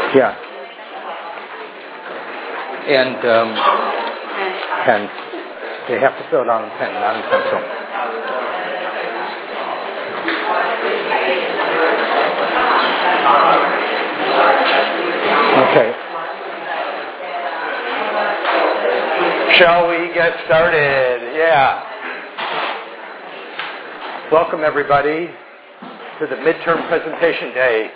Yeah. And pens. They have to fill it on a pen, not a pencil. Okay. Shall we get started? Yeah. Welcome, everybody, to the midterm presentation day.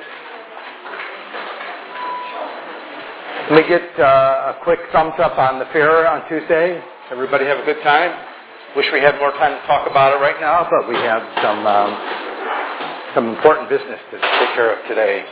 Let me get a quick thumbs up on the fair on Tuesday. Everybody have a good time? Wish we had more time to talk about it right now, but we have some important business to take care of today.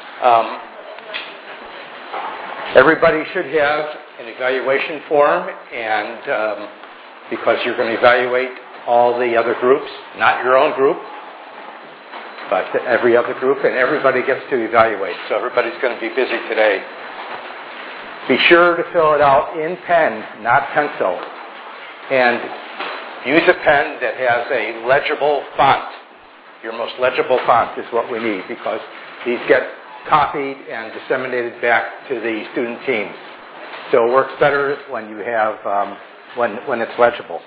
Everybody should have an evaluation form, and because you're going to evaluate all the other groups, not your own group, but every other group, and everybody gets to evaluate. So everybody's going to be busy today. Be sure to fill it out in pen, not pencil. And use a pen that has a legible font. Your most legible font is what we need, because these get copied and disseminated back to the student teams. So it works better when you have when it's legible.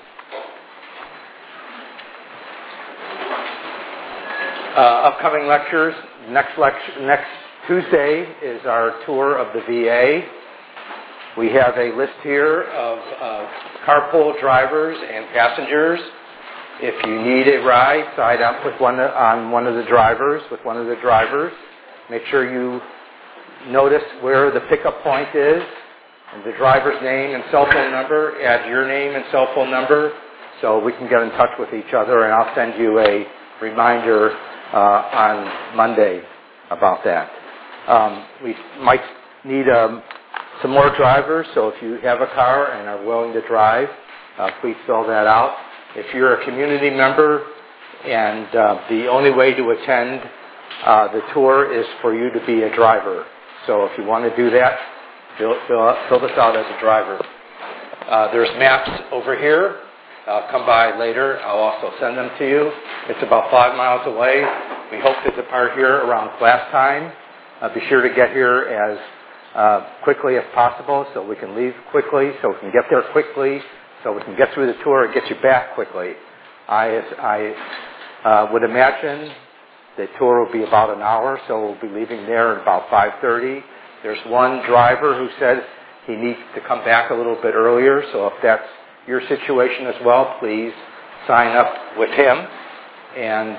Upcoming lectures. Next Tuesday is our tour of the VA. We have a list here of carpool drivers and passengers. If you need a ride, sign up with one of the drivers. Make sure you notice where the pickup point is, and the driver's name and cell phone number. Add your name and cell phone number so we can get in touch with each other, and I'll send you a reminder on Monday about that. We might need some more drivers, so if you have a car and are willing to drive, please fill that out. If you're a community member and the only way to attend the tour is for you to be a driver. So if you want to do that, fill this out as a driver. There's maps over here. I'll come by later. I'll also send them to you. It's about 5 miles away. We hope to depart here around class time. Be sure to get here as quickly as possible so we can leave quickly, so we can get there quickly, so we can get through the tour and get you back quickly. I would imagine the tour will be about an hour, so we'll be leaving there at about 5:30. There's one driver who said he needs to come back a little bit earlier, so if that's your situation as well, please sign up with him. And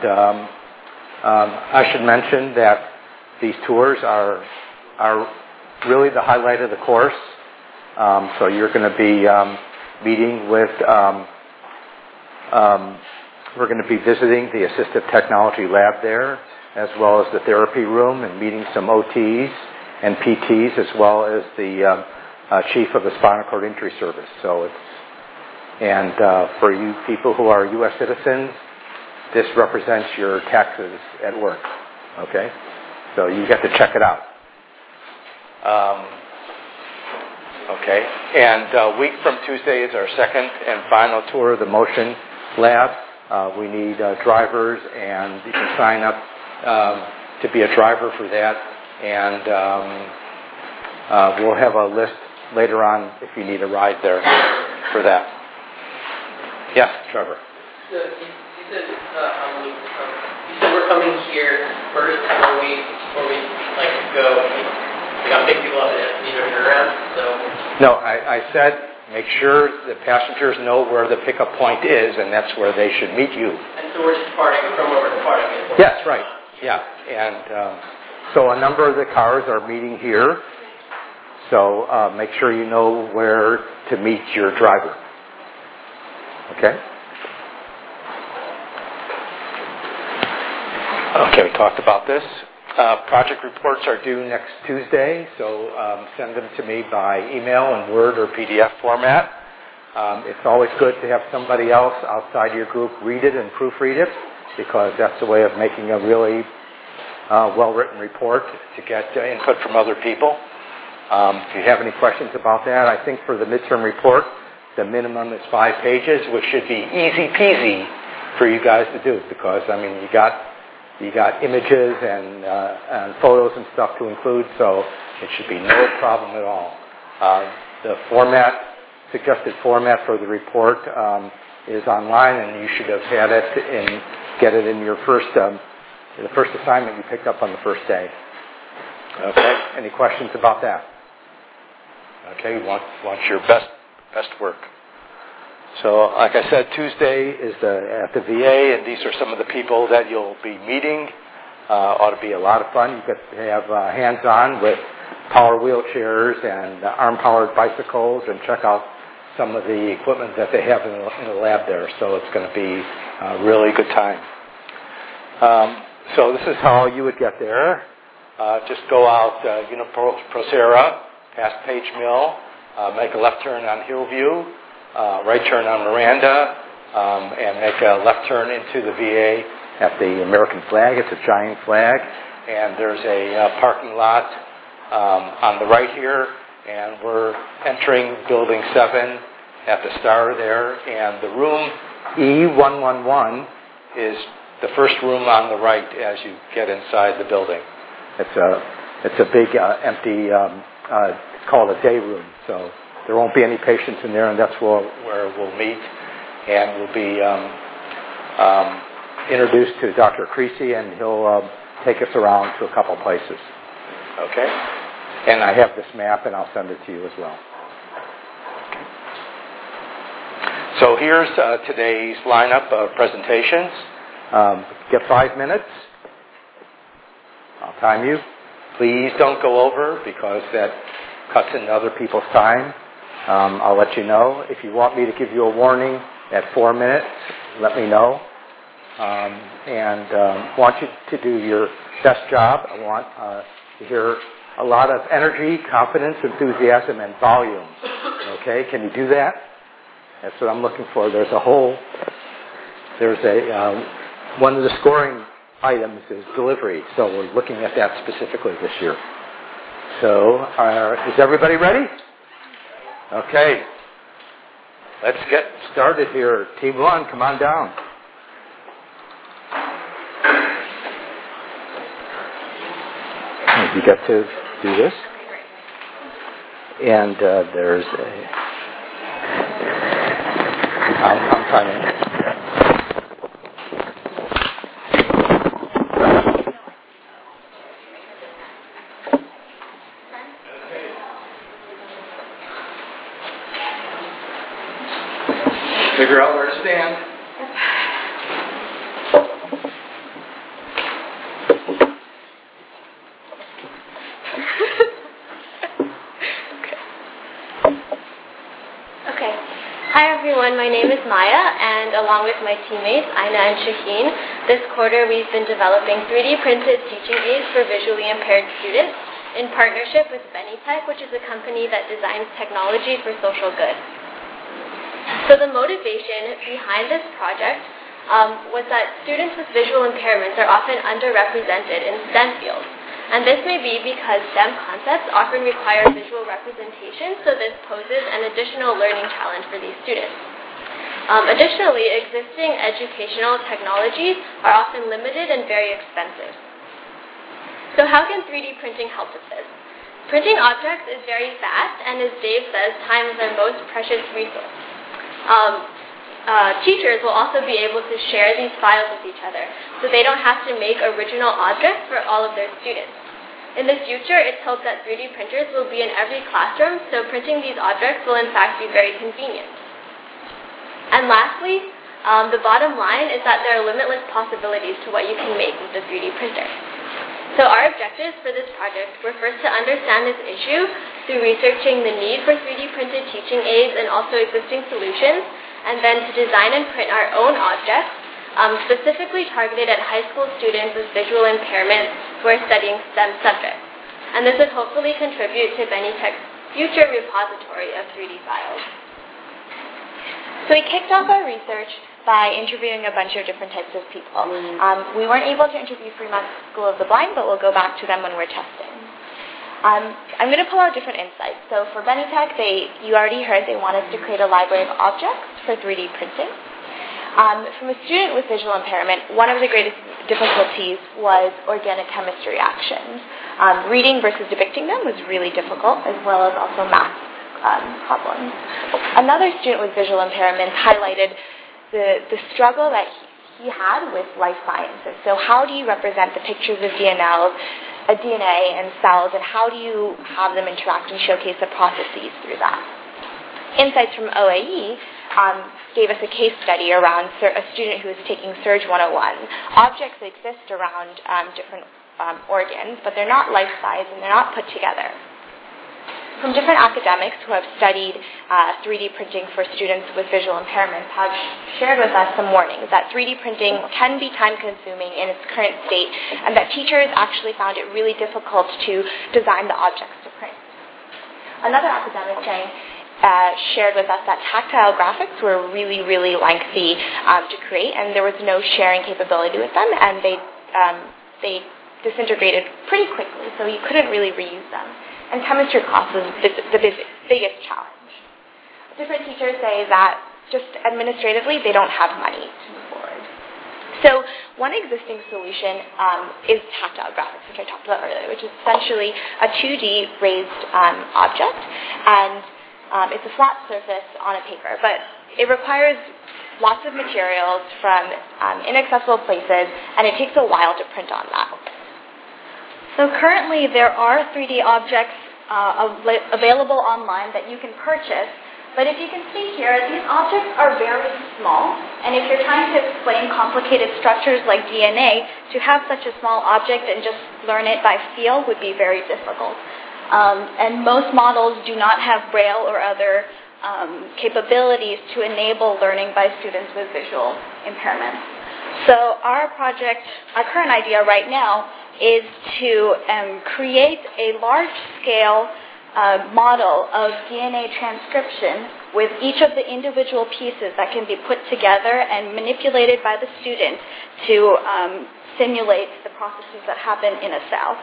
I should mention that these tours are really the highlight of the course. So you're going to be meeting with, we're going to be visiting the assistive technology lab there, as well as the therapy room, and meeting some OTs and PTs, as well as the chief of the spinal cord injury service. So for you people who are U.S. citizens, this represents your taxes at work. Okay? So you get to check it out. Okay, and a week from Tuesday is our second and final tour of the motion lab. We need drivers, and you can sign up to be a driver for that. And we'll have a list later on if you need a ride there for that. Yes, Trevor. So you said we're coming here first before we go. We got big people up that need to turn around, so... No, I said make sure the passengers know where the pickup point is, and that's where they should meet you. And so we're just parting from where we're parting. Yes, right. Yeah, and so a number of the cars are meeting here, so make sure you know where to meet your driver. Okay? Okay, we talked about this. Project reports are due next Tuesday, so send them to me by email in Word or PDF format. It's always good to have somebody else outside your group read it and proofread it, because that's the way of making a really well-written report to get input from other people. If you have any questions about that, I think for the midterm report, the minimum is 5 pages, which should be easy peasy for you guys to do, because, I mean, you You got images and photos and stuff to include, so it should be no problem at all. The suggested format for the report is online, and you should have had it get it in your the first assignment you picked up on the first day. Okay. Any questions about that? Okay. You want your best work. So, like I said, Tuesday is at the VA, and these are some of the people that you'll be meeting. Ought to be a lot of fun. You get to have hands-on with power wheelchairs and arm-powered bicycles, and check out some of the equipment that they have in the lab there. So it's going to be a really good time. So this is how you would get there. Just go out Procera, past Page Mill, make a left turn on Hillview, right turn on Miranda, and make a left turn into the VA at the American flag. It's a giant flag, and there's a parking lot on the right here, and we're entering Building 7 at the Star there, and the room E111 is the first room on the right as you get inside the building. It's a big empty, it's called a day room, so there won't be any patients in there, and that's where we'll meet, and we'll be introduced to Dr. Creasy, and he'll take us around to a couple places. Okay? And I have this map, and I'll send it to you as well. Okay. So here's today's lineup of presentations. Get 5 minutes. I'll time you. Please don't go over, because that cuts into other people's time. I'll let you know. If you want me to give you a warning at 4 minutes, let me know. And want you to do your best job. I want to hear a lot of energy, confidence, enthusiasm, and volume. Okay, can you do that? That's what I'm looking for. One of the scoring items is delivery, so we're looking at that specifically this year. So, is everybody ready? Okay. Let's get started here. Team 1, come on down. You get to do this. And there's I'm trying to... Figure out where to stand. Okay. Hi everyone, my name is Maya, and along with my teammates Aina and Shaheen, this quarter we've been developing 3D printed teaching aids for visually impaired students in partnership with Benitech, which is a company that designs technology for social good. So the motivation behind this project was that students with visual impairments are often underrepresented in STEM fields. And this may be because STEM concepts often require visual representation, so this poses an additional learning challenge for these students. Additionally, existing educational technologies are often limited and very expensive. So how can 3D printing help with this? Printing objects is very fast, and as Dave says, time is our most precious resource. Teachers will also be able to share these files with each other, so they don't have to make original objects for all of their students. In the future, it's hoped that 3D printers will be in every classroom, so printing these objects will in fact be very convenient. And lastly, the bottom line is that there are limitless possibilities to what you can make with the 3D printer. So our objectives for this project were first to understand this issue through researching the need for 3D printed teaching aids and also existing solutions, and then to design and print our own objects, specifically targeted at high school students with visual impairment who are studying STEM subjects. And this would hopefully contribute to Benitech's future repository of 3D files. So we kicked off our research by interviewing a bunch of different types of people. We weren't able to interview Fremont School of the Blind, but we'll go back to them when we're testing. I'm going to pull out different insights. So for Benitech, you already heard they want us to create a library of objects for 3D printing. From a student with visual impairment, one of the greatest difficulties was organic chemistry reactions. Reading versus depicting them was really difficult, as well as also math problems. Another student with visual impairments highlighted the struggle that he had with life sciences. So how do you represent the pictures of DNA and cells, and how do you have them interact and showcase the processes through that? Insights from OAE gave us a case study around a student who was taking Surge 101. Objects exist around different organs, but they're not life-size and they're not put together. From different academics who have studied 3D printing for students with visual impairments have shared with us some warnings that 3D printing can be time-consuming in its current state, and that teachers actually found it really difficult to design the objects to print. Another academic shared with us that tactile graphics were really, really lengthy to create, and there was no sharing capability with them, and they disintegrated pretty quickly, so you couldn't really reuse them. And chemistry class was the biggest challenge. Different teachers say that just administratively they don't have money to move forward. So one existing solution is tactile graphics, which I talked about earlier, which is essentially a 2D raised object, and it's a flat surface on a paper, but it requires lots of materials from inaccessible places, and it takes a while to print on that. So currently there are 3D objects available online that you can purchase, but if you can see here, these objects are very small, and if you're trying to explain complicated structures like DNA, to have such a small object and just learn it by feel would be very difficult. And most models do not have Braille or other capabilities to enable learning by students with visual impairments. So our current idea right now is to create a large-scale model of DNA transcription with each of the individual pieces that can be put together and manipulated by the student to simulate the processes that happen in a cell.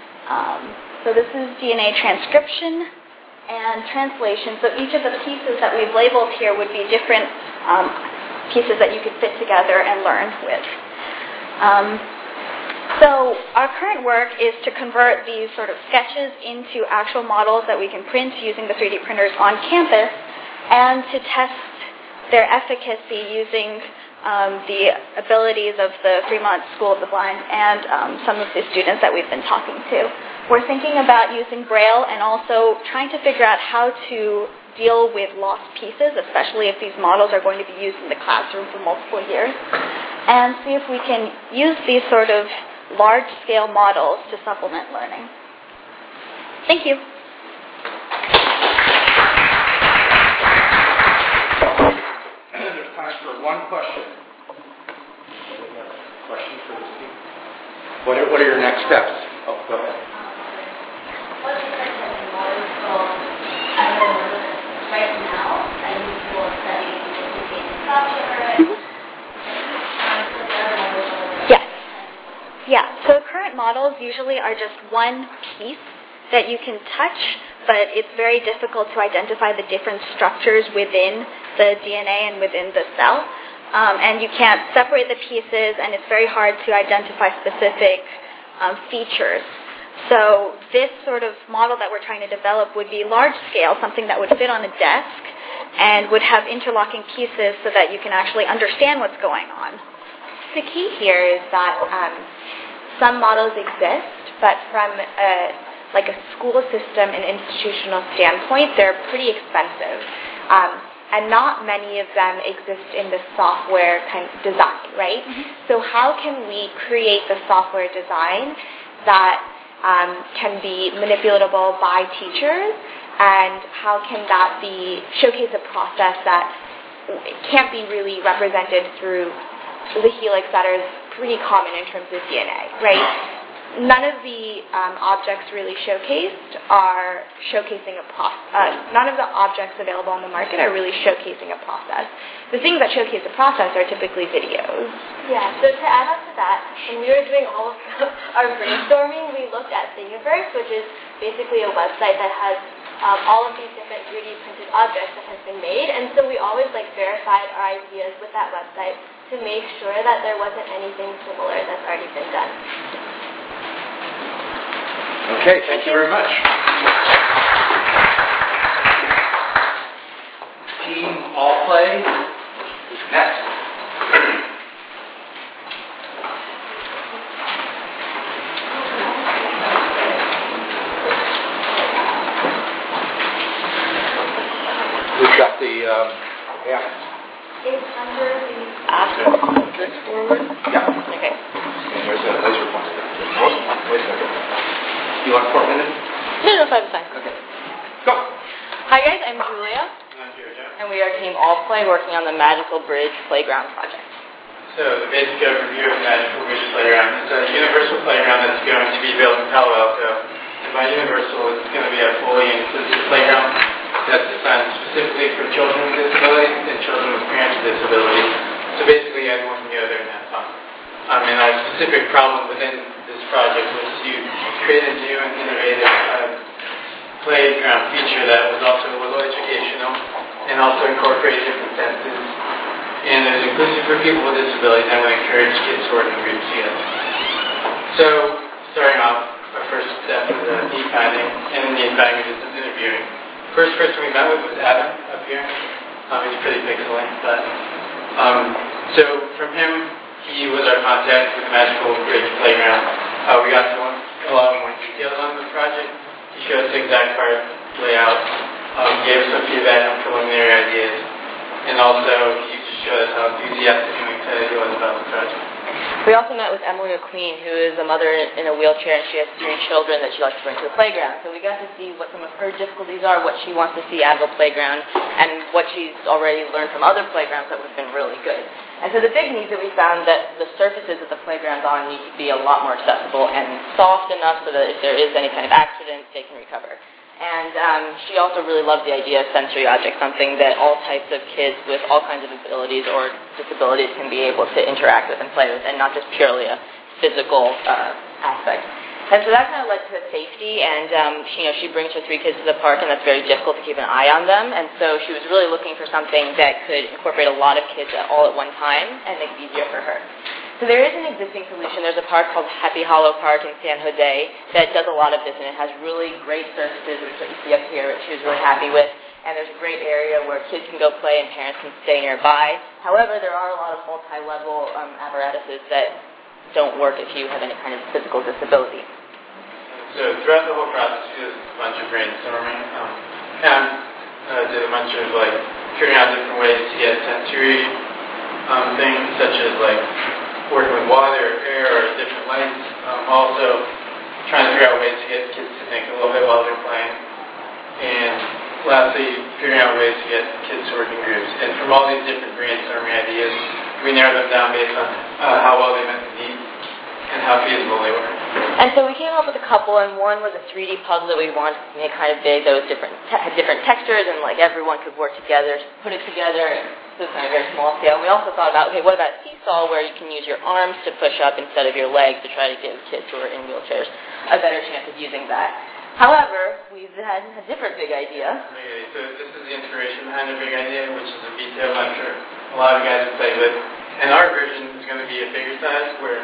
So this is DNA transcription and translation. So each of the pieces that we've labeled here would be different pieces that you could fit together and learn with. So our current work is to convert these sort of sketches into actual models that we can print using the 3D printers on campus, and to test their efficacy using the abilities of the Fremont School of the Blind and some of the students that we've been talking to. We're thinking about using Braille and also trying to figure out how to deal with lost pieces, especially if these models are going to be used in the classroom for multiple years, and see if we can use these sort of large-scale models to supplement learning. Thank you. There's time for one question. Question for the speaker. What are your next steps? Oh, go ahead. What's the model right now? I use for studying structure. Yeah, so current models usually are just one piece that you can touch, but it's very difficult to identify the different structures within the DNA and within the cell. And you can't separate the pieces, and it's very hard to identify specific features. So this sort of model that we're trying to develop would be large scale, something that would fit on a desk and would have interlocking pieces so that you can actually understand what's going on. The key here is that some models exist, but from a school system and institutional standpoint, they're pretty expensive. And not many of them exist in the software kind of design, right? Mm-hmm. So how can we create the software design that can be manipulatable by teachers, and how can that showcase a process that can't be really represented through the helix that is pretty common in terms of DNA, right? None of the objects really showcased are showcasing a process. None of the objects available on the market are really showcasing a process. The things that showcase a process are typically videos. Yeah, so to add on to that, when we were doing all of our brainstorming, we looked at Thingiverse, which is basically a website that has all of these different 3D printed objects that has been made. And so we always verified our ideas with that website to make sure that there wasn't anything similar that's already been done. Okay, thank you very much. Team All Play is next. We've got the yeah. It's under the This forward? Yeah. Okay. And there's a laser pointer. Wait a second. You want 4 minutes? No, 5 is fine. Okay. Go. Hi guys, I'm Julia, I'm Jojo. and we are Team All Play working on the Magical Bridge Playground project. So the basic overview of Magical Bridge Playground is a universal playground that's going to be built in Palo Alto. And by universal, it's going to be a fully inclusive playground that's designed specifically for children with disabilities and children with parents with disabilities. So basically, anyone can go there and have fun. And our specific problem within this project was to create a new and innovative playground feature that was also a little educational and also incorporated different senses. And it was inclusive for people with disabilities and would encourage kids to work in groups together. So, starting off, our first step was need finding, and in need finding we did some interviewing. First person we met with was Adam up here. He's pretty pixelated, but so from him, he was our contact with the Magical Bridge Playground. We got to know a lot more details on the project. He showed us the exact part layout, gave us some feedback on preliminary ideas, and also he just showed us how enthusiastic and excited he was about the project. We also met with Emily McQueen, who is a mother in a wheelchair, and she has 3 children that she likes to bring to the playground. So we got to see what some of her difficulties are, what she wants to see out of a playground, and what she's already learned from other playgrounds that have been really good. And so the big needs that we found that the surfaces that the playground's on need to be a lot more accessible and soft enough so that if there is any kind of accident, they can recover. And she also really loved the idea of sensory objects, something that all types of kids with all kinds of abilities or disabilities can be able to interact with and play with, and not just purely a physical aspect. And so that kind of led to safety, and she brings her 3 kids to the park, and that's very difficult to keep an eye on them, and so she was really looking for something that could incorporate a lot of kids all at one time and make it easier for her. So there is an existing solution. There's a park called Happy Hollow Park in San Jose that does a lot of this, and it has really great surfaces, which you see up here, which she was really happy with. And there's a great area where kids can go play and parents can stay nearby. However, there are a lot of multi-level apparatuses that don't work if you have any kind of physical disability. So throughout the whole process, we did a bunch of brainstorming. Did a bunch of figuring out different ways to get sensory things, such as working with water, air, or different lights. Also trying to figure out ways to get kids to think a little bit while they're playing. And lastly, figuring out ways to get kids to work in groups. And from all these different brainstorming ideas, we narrowed them down based on how well they met the needs and how feasible they were. And so we came up with a couple, and one was a 3D puzzle that we wanted to make kind of big, that was had different textures, and everyone could work together, put it together, so it's kind of very small scale. And we also thought about, okay, what about seesaw, where you can use your arms to push up instead of your legs to try to give kids who are in wheelchairs a better chance of using that. However, we've had a different big idea. Okay, so this is the inspiration behind the big idea, which is a detail I'm sure a lot of guys have played with. And our version is going to be a bigger size where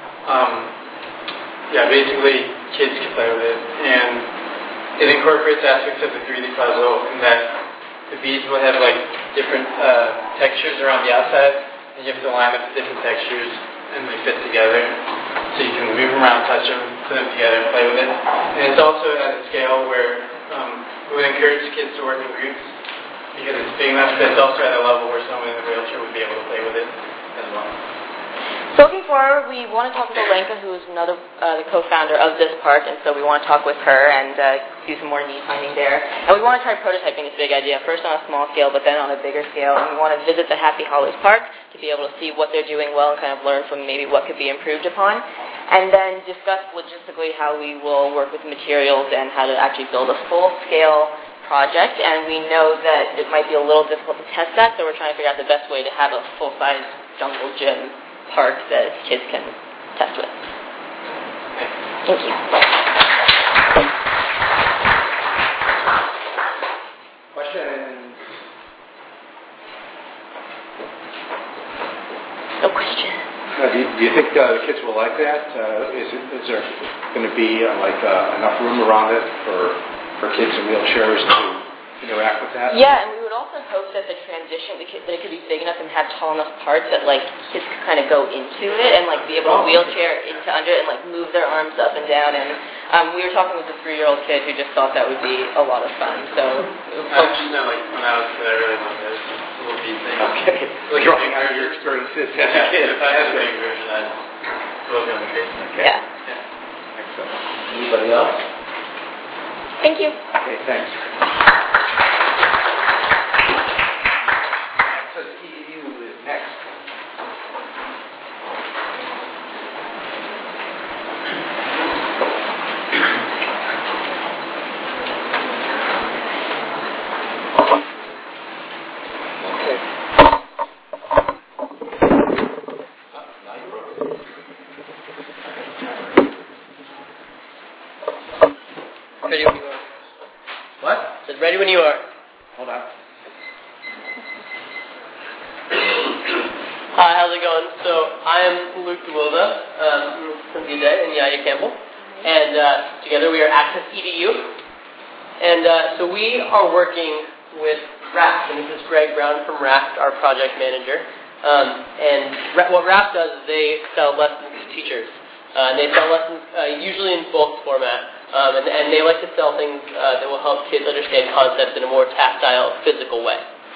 basically kids can play with it, and it incorporates aspects of the 3D puzzle in that the beads will have different textures around the outside, and you have to line up the different textures and they fit together, so you can move them around, touch them, put them together, and play with it. And it's also at a scale where we would encourage kids to work in groups because it's big enough, but it's also at a level where someone in a wheelchair would be able to play with it as well. So looking forward, we want to talk with Alenka, who is another the co-founder of this park, and so we want to talk with her and do some more need finding there. And we want to try prototyping this big idea, first on a small scale, but then on a bigger scale. And we want to visit the Happy Hollows Park to be able to see what they're doing well and kind of learn from maybe what could be improved upon. And then discuss logistically how we will work with materials and how to actually build a full-scale project. And we know that it might be a little difficult to test that, so we're trying to figure out the best way to have a full-size jungle gym park that kids can test with. Thank you. Do you think the kids will like that? Is there going to be enough room around it for kids in wheelchairs to interact with that? Yeah, and we would also hope that the transition, that it could be big enough and have tall enough parts that kids could kind of go into it and be able to wheelchair into under it and move their arms up and down. And we were talking with a 3-year-old kid who just thought that would be a lot of fun. So I just know, when I was a kid, I really loved it. It's just a little beat thing. Okay. Drawing on your experiences as a kid. If I had a big version, I'd totally go crazy. Okay. yeah. Excellent. Anybody else? Thank you. Okay, thanks. Access EDU is next. Ready when you are. What? Said ready when you are. Hold on. Hi, how's it going? So I'm Luke DeWilda, Cynthia Day, and Yaya Campbell, and together we are Access EDU. And so we are working with RAFT, and this is Greg Brown from RAFT, our project manager. What RAFT does is they sell lessons to teachers. And they sell lessons usually in bulk format. And they like to sell things that will help kids understand concepts in a more tactile, physical way.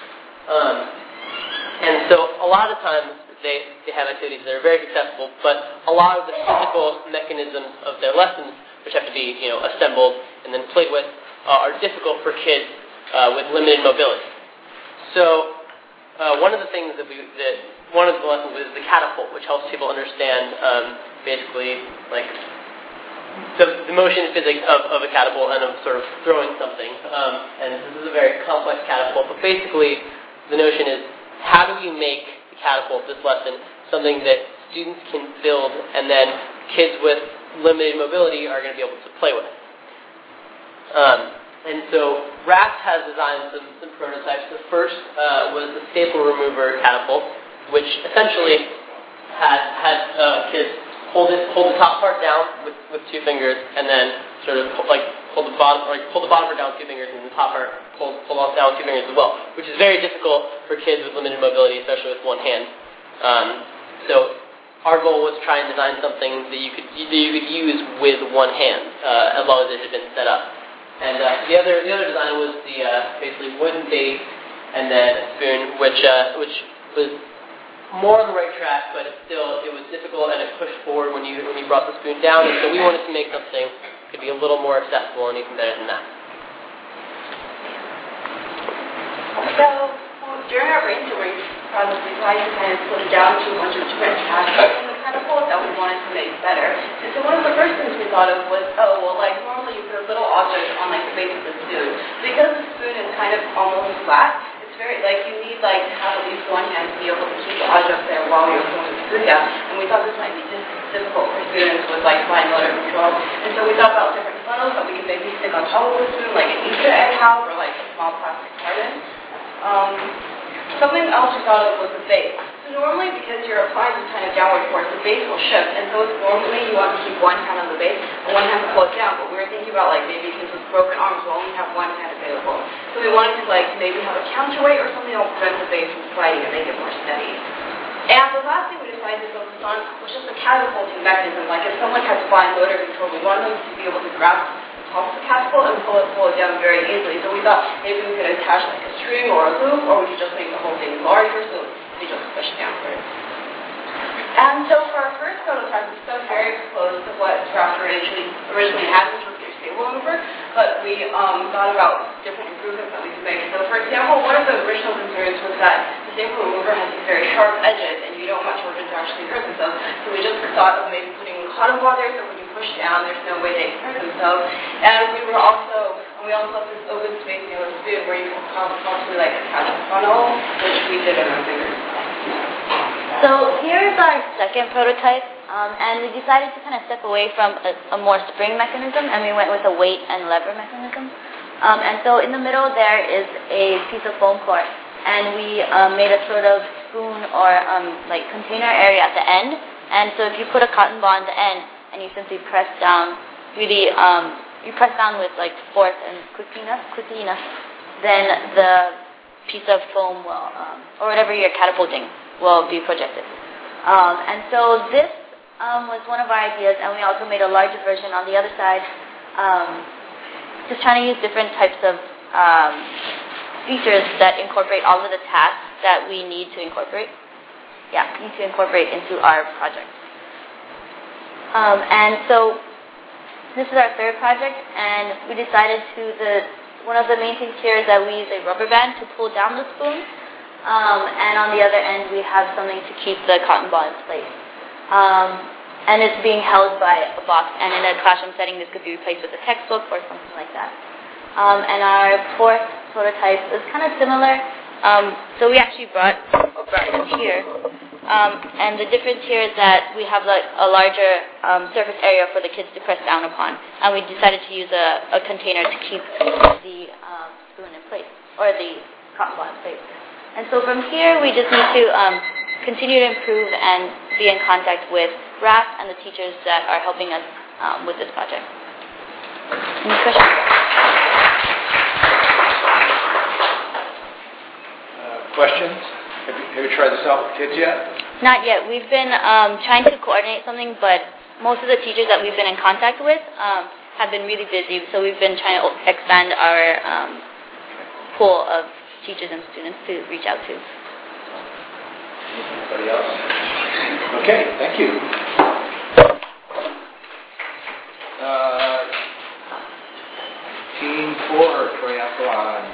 And so a lot of times they have activities that are very successful, but a lot of the physical mechanisms of their lessons, which have to be assembled and then played with, are difficult for kids with limited mobility. So one of the things one of the lessons is the catapult, which helps people understand basically the motion and physics of a catapult and of sort of throwing something. And this is a very complex catapult, but basically the notion is how do we make the catapult, this lesson, something that students can build and then kids with limited mobility are going to be able to play with. And so RAFT has designed some prototypes. The first was the staple remover catapult, which essentially had kids hold the top part down with 2 fingers, and then sort of hold the bottom part down with 2 fingers, and the top part pull down with 2 fingers as well, which is very difficult for kids with limited mobility, especially with one hand. So our goal was to try and design something that you could use with one hand, as long as it had been set up. And the other design was the basically wooden base and then a spoon, which was more on the right track, but it was difficult and it pushed forward when you brought the spoon down. And so we wanted to make something that could be a little more accessible and even better than that. So during our brainstorming process, we tried to kind of split it down to a bunch of different tasks in the catapult that we wanted to make better. And so one of the first things we thought of was, normally you put a little object on the base of the spoon. Because the spoon is kind of almost flat, it's very you need to have at least one hand to be able to keep the object there while you're throwing the spoon down. And we thought this might be difficult for students with fine motor control. And so we thought about different funnels that we could maybe stick on top of the spoon, like an Easter egg house or a small plastic carton. Something else we thought of was the base. So normally, because you're applying this kind of downward force, the base will shift, and so normally you want to keep one hand on the base and one hand to pull it down. But we were thinking about maybe kids with broken arms will only have one hand available. So we wanted to maybe have a counterweight or something that will prevent the base from sliding and make it more steady. And the last thing we decided to focus on was just the catapulting mechanism. If someone has fine motor control, we wanted them to be able to grasp top of the catapult and pull it down very easily. So we thought maybe we could attach a string or a loop, or we could just make the whole thing larger so they just push downwards. And so for our first prototype, we stuck very close to what RAFT originally had, which was their staple remover, but we thought about different improvements that we could make. So for example, one of the original concerns was that the staple remover has these very sharp edges, and you don't want children to actually hurt themselves. So we just thought of maybe putting cotton ball there, so when you push down, there's no way they can hurt themselves. And we also left this open space near the spoon where you can possibly attach a funnel, which we did in our fingers. So here's our second prototype, and we decided to kind of step away from a more spring mechanism, and we went with a weight and lever mechanism. And so in the middle there is a piece of foam core, and we made a sort of spoon or container area at the end And so if you put a cotton ball on the end and you simply press down, really, you press down with like force and quickly enough, then the piece of foam will, or whatever you're catapulting, will be projected. And so this was one of our ideas, and we also made a larger version on the other side, just trying to use different types of features that incorporate all of the tasks that we need to incorporate into our project. And so this is our third project, and we decided one of the main things here is that we use a rubber band to pull down the spoon, and on the other end we have something to keep the cotton ball in place. And it's being held by a box, and in a classroom setting this could be replaced with a textbook or something like that. And our fourth prototype is kind of similar. So we actually brought this here. And the difference here is that we have like a larger surface area for the kids to press down upon. And we decided to use a container to keep the spoon in place, or the cotton ball in place. And so from here we just need to continue to improve and be in contact with RAF and the teachers that are helping us with this project. Any questions? Questions? Have you tried this out with kids yet? Not yet. We've been trying to coordinate something, but most of the teachers that we've been in contact with have been really busy, so we've been trying to expand our pool of teachers and students to reach out to. Anybody else? Okay, thank you. Team 4, triathlon.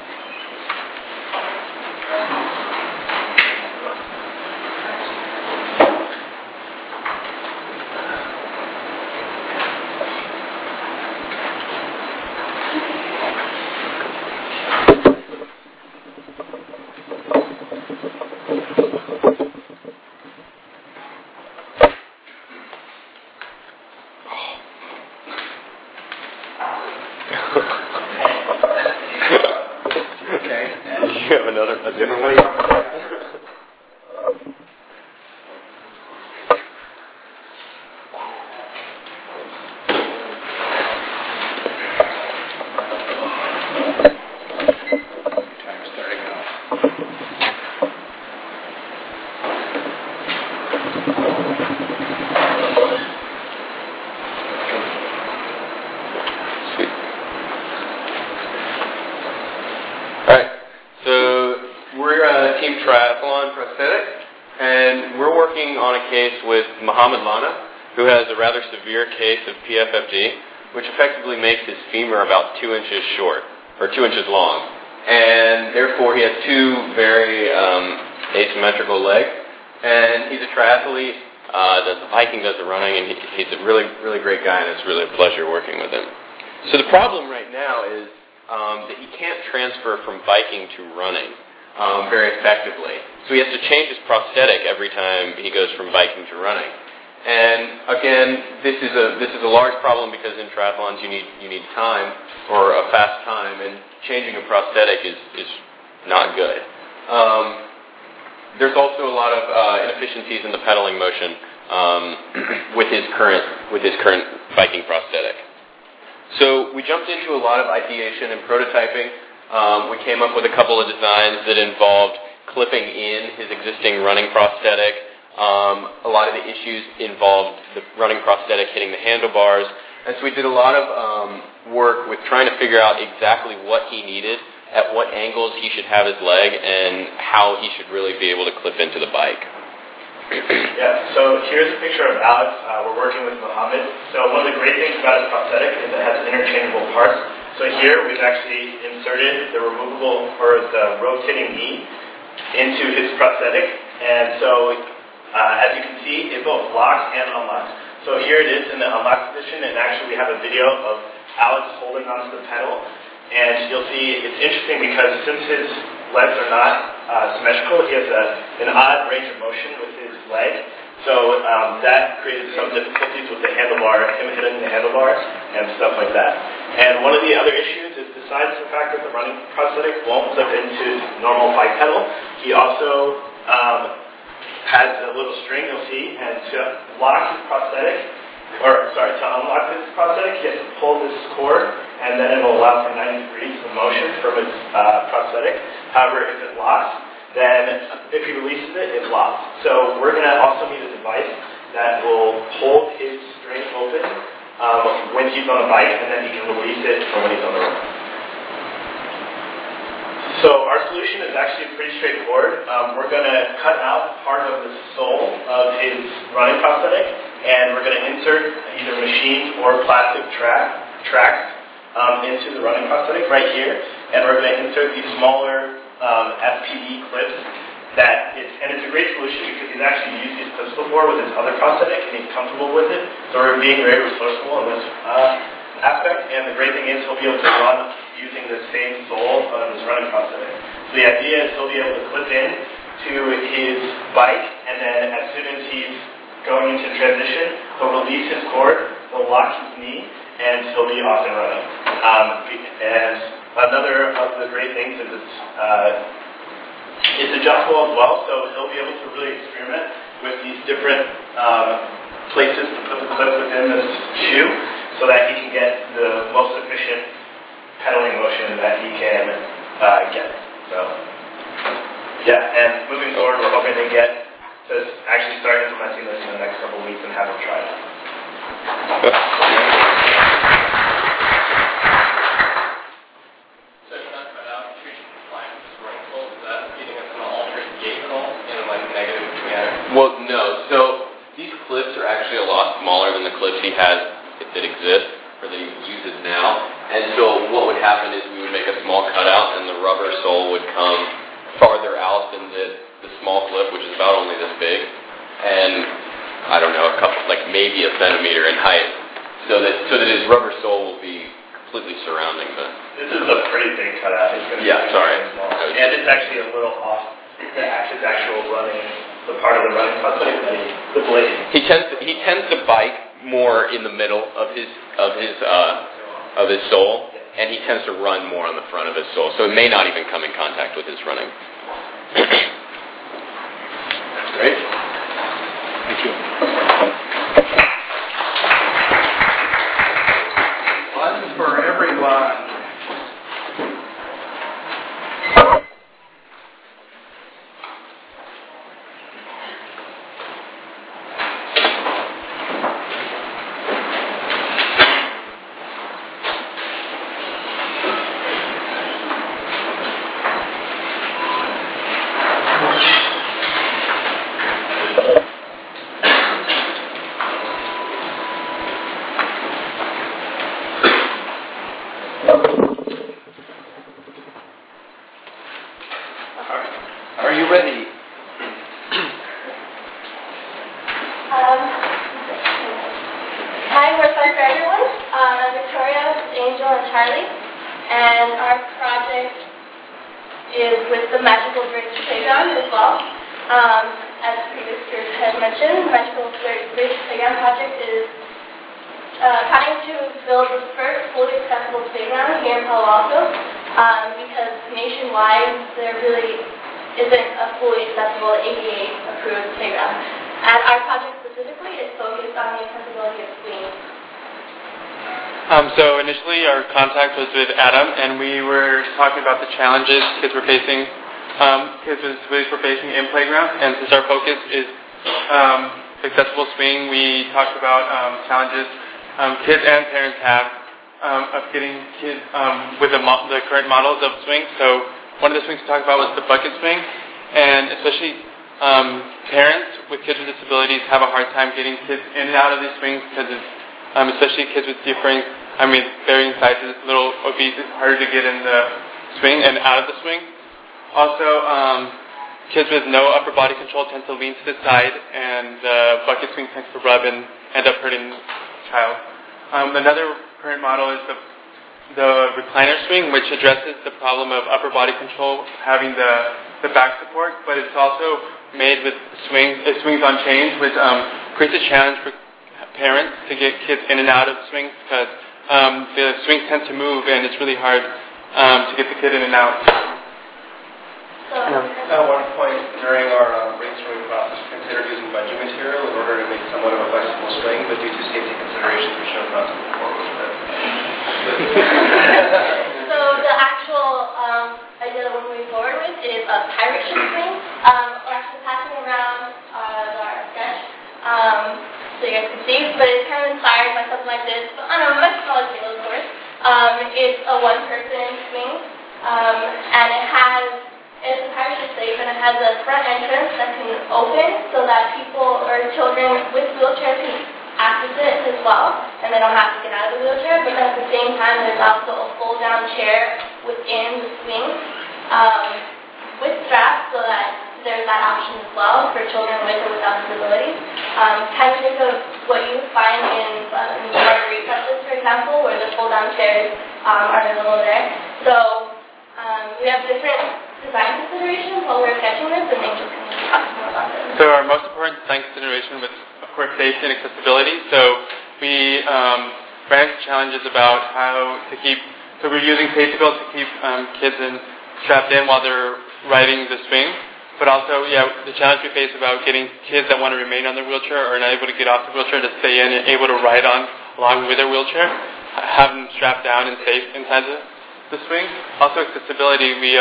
Who has a rather severe case of PFFD, which effectively makes his femur about 2 inches short, or 2 inches long. And therefore he has two very asymmetrical legs. And he's a triathlete, does the biking, does the running, and he's a really, really great guy, and it's really a pleasure working with him. So the problem right now is that he can't transfer from biking to running very effectively. So he has to change his prosthetic every time he goes from biking to running. And again, this is a large problem because in triathlons you need time, or a fast time, and changing a prosthetic is not good. There's also a lot of inefficiencies in the pedaling motion with his current biking prosthetic. So we jumped into a lot of ideation and prototyping. We came up with a couple of designs that involved clipping in his existing running prosthetic. A lot of the issues involved the running prosthetic hitting the handlebars. And so we did a lot of work with trying to figure out exactly what he needed, at what angles he should have his leg, and how he should really be able to clip into the bike. Yeah, so here's a picture of Alex. We're working with Mohammed. So one of the great things about his prosthetic is it has interchangeable parts. So here we've actually inserted the removable, or the rotating knee into his prosthetic. And so as you can see, it both locks and unlocks. So here it is in the unlock position, and actually we have a video of Alex holding onto the pedal. And you'll see it's interesting because since his legs are not symmetrical, he has an odd range of motion with his leg. So that created some difficulties with the handlebar, him hitting the handlebar and stuff like that. And one of the other issues is, besides the fact that the running prosthetic won't clip into his normal bike pedal, he also has a little string, you'll see, and to lock his prosthetic, to unlock his prosthetic, he has to pull this cord, and then it will allow for 90 degrees of motion from his prosthetic. However, if it locks, then if he releases it, it locks. So we're going to also need a device that will hold his string open when he's on a bike, and then he can release it from when he's on the road. So our solution is actually pretty straightforward. We're going to cut out part of the sole of his running prosthetic, and we're going to insert either machined or plastic tracks into the running prosthetic right here, and we're going to insert these smaller FPE clips. And it's a great solution because he's actually used these clips before with his other prosthetic, and he's comfortable with it. So we're being very resourceful in this aspect, and the great thing is he'll be able to run using the same sole of his running prosthetic. So the idea is he'll be able to clip in to his bike, and then as soon as he's going into transition, he'll release his cord, he'll lock his knee, and he'll be off and running. And another of the great things is it's adjustable as well, so he'll be able to really experiment with these different places to put the clip within this shoe so that he can get the most efficient pedaling motion that he can get. So, yeah, and moving forward, we're hoping to get to actually start implementing this in the next couple of weeks and have him try it. So you talked about outreach compliance with running soles. Is that getting us an alternate gait at all in a negative manner? Well, no. So these clips are actually a lot smaller than the clips he has that exist or that he uses now. And so what would happen is we would make a small cutout, and the rubber sole would come farther out than the small clip, which is about only this big, and I don't know, maybe a centimeter in height, so that his rubber sole will be completely surrounding the. This is a pretty big cutout. It's going to be sorry. Small. And it's actually a little off his actual running, the part of the running prosthetic that the blade. He tends to bike more in the middle of his sole, and he tends to run more on the front of his sole, so it may not even come in contact with his running. That's great. Thank you. One for everyone. Are you ready? Hi, we're Fun for Everyone. Victoria, Angel, and Charlie. And our project is with the Magical Bridge Playground as well. As previous speakers had mentioned, the Magical Bridge Playground project is trying to build the first fully accessible playground here in Palo Alto, because nationwide there really isn't a fully accessible ADA approved playground. And our project specifically is focused on the accessibility of swings. So initially our contact was with Adam, and we were talking about the challenges kids were facing, kids with disabilities were facing in playgrounds. And since our focus is accessible swing, we talked about challenges kids and parents have of getting kids with the current models of swing. So one of the swings we talked about was the bucket swing, and especially parents with kids with disabilities have a hard time getting kids in and out of these swings because it's, especially kids with varying sizes, little obese, it's harder to get in the swing and out of the swing. Also, kids with no upper body control tend to lean to the side, and the bucket swing tends to rub and end up hurting the child. Another current model is the recliner swing, which addresses the problem of upper body control having the back support, but it's also made with swings on chains, which creates a challenge for parents to get kids in and out of swings because the swings tend to move and it's really hard to get the kid in and out. At one point during our brainstorming process, swing, but due to safety considerations, we chose not to move forward with it. So the actual idea that we're moving forward with is a pirate ship swing. We're actually passing around our sketch so you guys can see, but it's kind of inspired by something like this, but on a much smaller scale, of course. It's a one-person swing, and it's a pirate ship shape, and it has a front entrance that can open so that people or children with wheelchairs can access it as well, and they don't have to get out of the wheelchair, but then at the same time there's also a fold-down chair within the swing with straps so that there's that option as well for children with or without disabilities. Kind of think of what you find in Marguerite Presses, for example, where the fold-down chairs are available there. So we have different design considerations while we're sketching this, and Angel can talk more about this. So our most important design consideration was, of course, safety and accessibility. So we ran into challenges about how to keep. So we're using safety belts to keep kids strapped in while they're riding the swing. But also, the challenge we face about getting kids that want to remain on their wheelchair or not able to get off the wheelchair to stay in and able to ride on along with their wheelchair, have them strapped down and safe inside the swing. Also, accessibility. We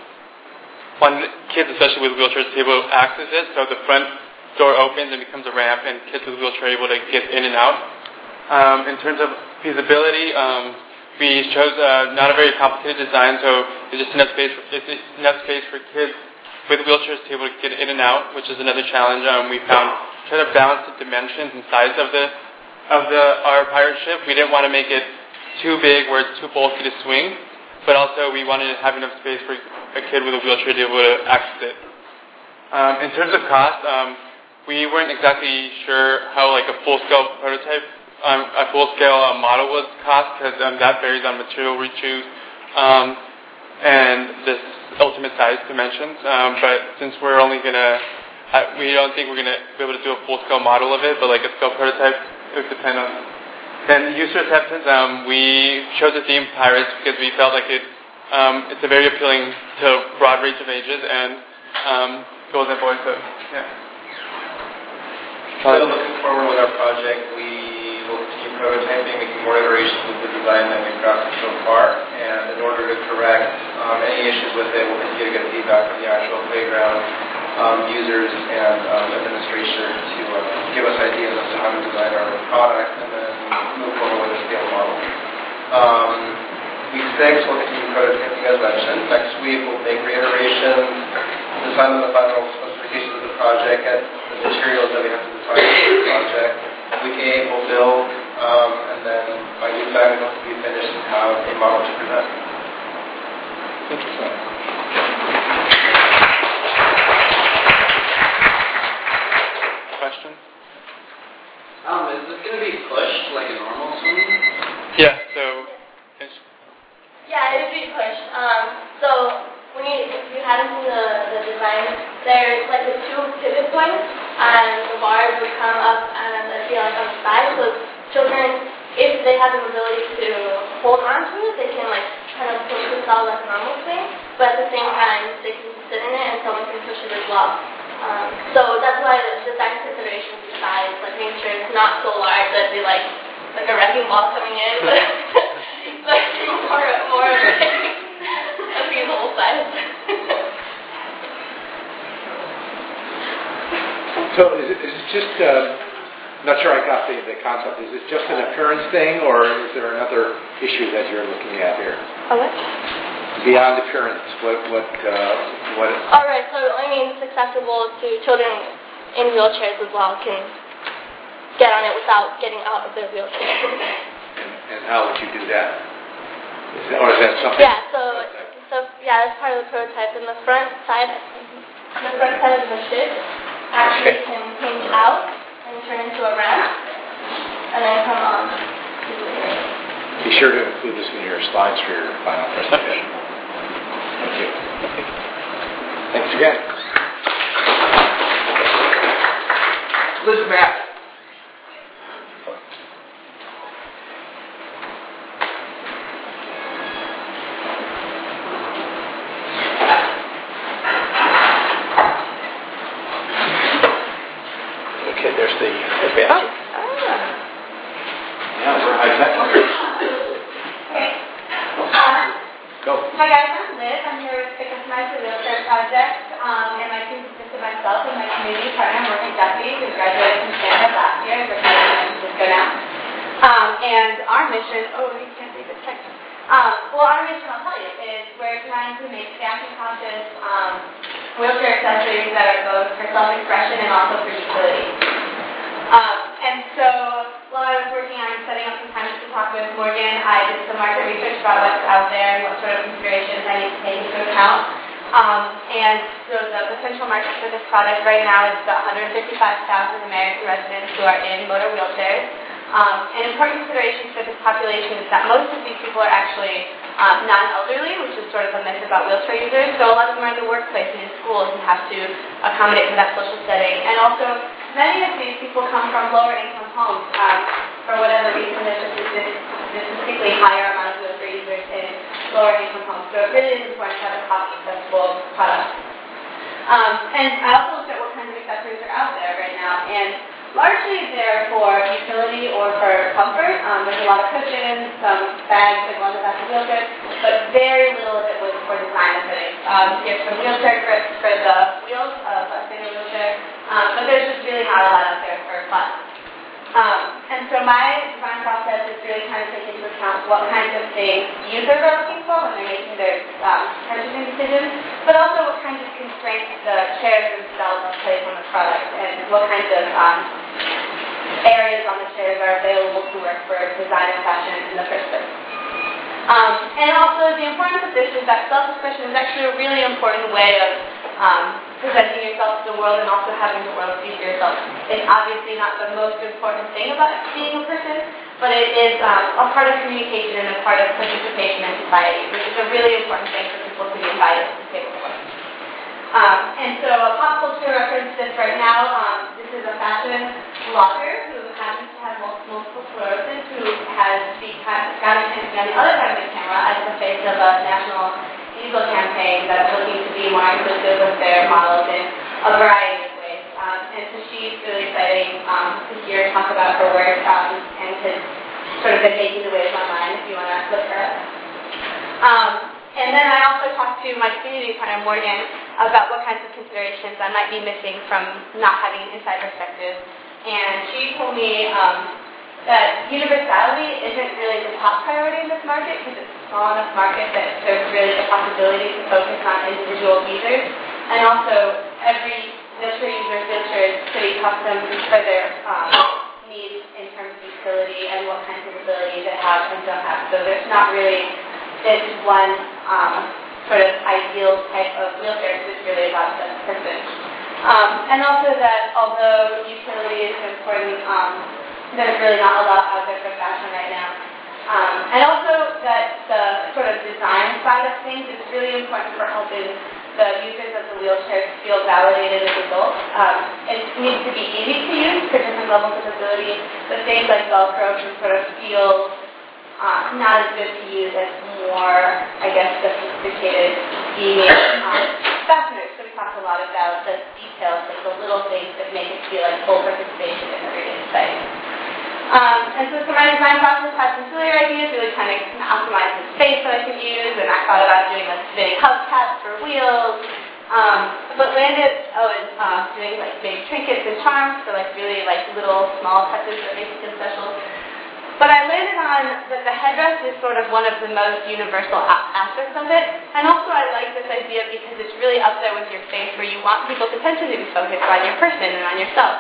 want kids, especially with wheelchairs, to be able to access it. So the front door opens and becomes a ramp, and kids with wheelchair are able to get in and out. In terms of feasibility, we chose not a very complicated design, so there's just enough space for kids with wheelchairs to be able to get in and out, which is another challenge we found. Trying to balance the dimensions and size of our pirate ship. We didn't want to make it too big where it's too bulky to swing, but also we wanted to have enough space for a kid with a wheelchair to be able to access it. In terms of cost, we weren't exactly sure how like a full-scale prototype, a full-scale model would cost, because that varies on material we choose and this ultimate size dimensions. But since we're only gonna, we don't think we're gonna be able to do a full-scale model of it, but like a scale prototype, it would depend on. Then user acceptance, we chose the theme pirates because we felt like it's a very appealing to a broad range of ages and girls and boys. So looking forward with our project, we will continue prototyping, making more iterations with the design that we've crafted so far. And in order to correct any issues with it, we'll continue to get feedback from the actual playground users and administration to give us ideas as to how to design our product and then move forward with a scale model. Week 6, we'll continue prototyping as mentioned. Next week, we'll make reiterations, decide on the final specifications of the project, get the materials that we have to design for the project. Week 8, we'll build, and then by week 9, we hope to be finished and have a model to present. Interesting. Questions? Is this going to be pushed like a normal swing? Yeah, so. Yeah, it would be pushed. So if you hadn't seen the design, there's like the 2 pivot points, and the bars would come up and it'd be like on the side. So children, if they have the ability to hold on to it, they can like kind of push themselves like a normal swing, but at the same time they can sit in it and someone can push it as well. So that's why the design considerations is size, like making sure it's not so large that it'd be like a wrecking ball coming in, but like more like a feasible size. So is it just, not sure I got the concept, is it just an appearance thing, or is there another issue that you're looking at here? Oh, what? Beyond appearance, what? All right, so I mean it's acceptable to children in wheelchairs as well can get on it without getting out of their wheelchair. And how would you do that? Or is that something? Yeah, so that's part of the prototype. And the front side of the ship actually can hinge out and turn into a ramp, and then come on. Be sure to include this in your slides for your final presentation. Thank you. Thanks again. Liz Mack. Okay, there's the advance. Go. Hi guys, I'm Liz. I'm here with the Customize the Wheelchair Project, and my team consists of myself and my community partner, Morgan Duffy, who graduated from Stanford last year, and working in San Francisco now. And our mission, you can't read this text. Our mission, I'll tell you, is we're trying to make fashion-conscious wheelchair accessories that are both for self-expression and also for utility. And so, while I was working on setting up some time to talk with Morgan, I did some market research about what's out there and what sort of considerations I need to take into account. And so the potential market for this product right now is about 155,000 American residents who are in motor wheelchairs. An important consideration for this population is that most of these people are actually non-elderly, which is sort of a myth about wheelchair users. So a lot of them are in the workplace and in schools and have to accommodate for that social setting. And also, many of these people come from lower income homes. For whatever reason, there's just this statistically higher amount of wheelchair users in lower income homes. So it really is important to have a cost-accessible product. And I also looked at what kinds of accessories are out there right now. And largely they're for utility or for comfort. There's a lot of cushions, some bags that go on the back of wheelchairs, but very little of it was for design and fitting. Here's some wheelchair grips for the wheels of a single wheelchair, but there's just really not a lot out there for fun. And so my design process is really trying to take into account what kinds of things users are looking for when they're making their purchasing decisions, but also what kinds of constraints the chairs themselves place on the product and what kinds of areas on the chairs are available to work for design and fashion in the first place. And also the importance of this is that self-expression is actually a really important way of presenting yourself to the world and also having the world see yourself. It's obviously not the most important thing about being a person, but it is a part of communication and a part of participation in society, which is a really important thing for people to be invited to the table for. And so a pop culture reference to this right now, this is a fashion blogger who happens to have multiple sclerosis, who has got attention on the other side of the camera as the face of a national diesel campaign that's looking to be more inclusive with their models in a variety of ways. And so she's really exciting to hear her talk about her work and has sort of been making the waves online if you want to look her up. And then I also talked to my community partner, Morgan, about what kinds of considerations I might be missing from not having an inside perspective. And she told me that universality isn't really the top priority in this market because it's a small enough market that there's really the possibility to focus on individual users. And also, every wheelchair user is pretty custom for their needs in terms of utility and what kinds of abilities they have and don't have. So there's not really this one sort of ideal type of wheelchair because it's really about the person. And also that although utility is important, there's really not a lot out there for fashion right now. And also that the sort of design side of things is really important for helping the users of the wheelchairs feel validated as adults. It needs to be easy to use for different levels of ability, but things like Velcro can sort of feel not as good to use as more, I guess, sophisticated scheming fasteners. So we talked a lot about the details, like the little things that make it feel like full participation in the reading site. And so my design process had some silly ideas, really trying to optimize the space that I could use, and I thought about doing like spinning hubcaps for wheels, but landed doing like big trinkets and charms for like really like little small touches that make it feel special. But I landed on that the headdress is sort of one of the most universal aspects of it, and also I like this idea because it's really up there with your face where you want people's attention to be focused on your person and on yourself.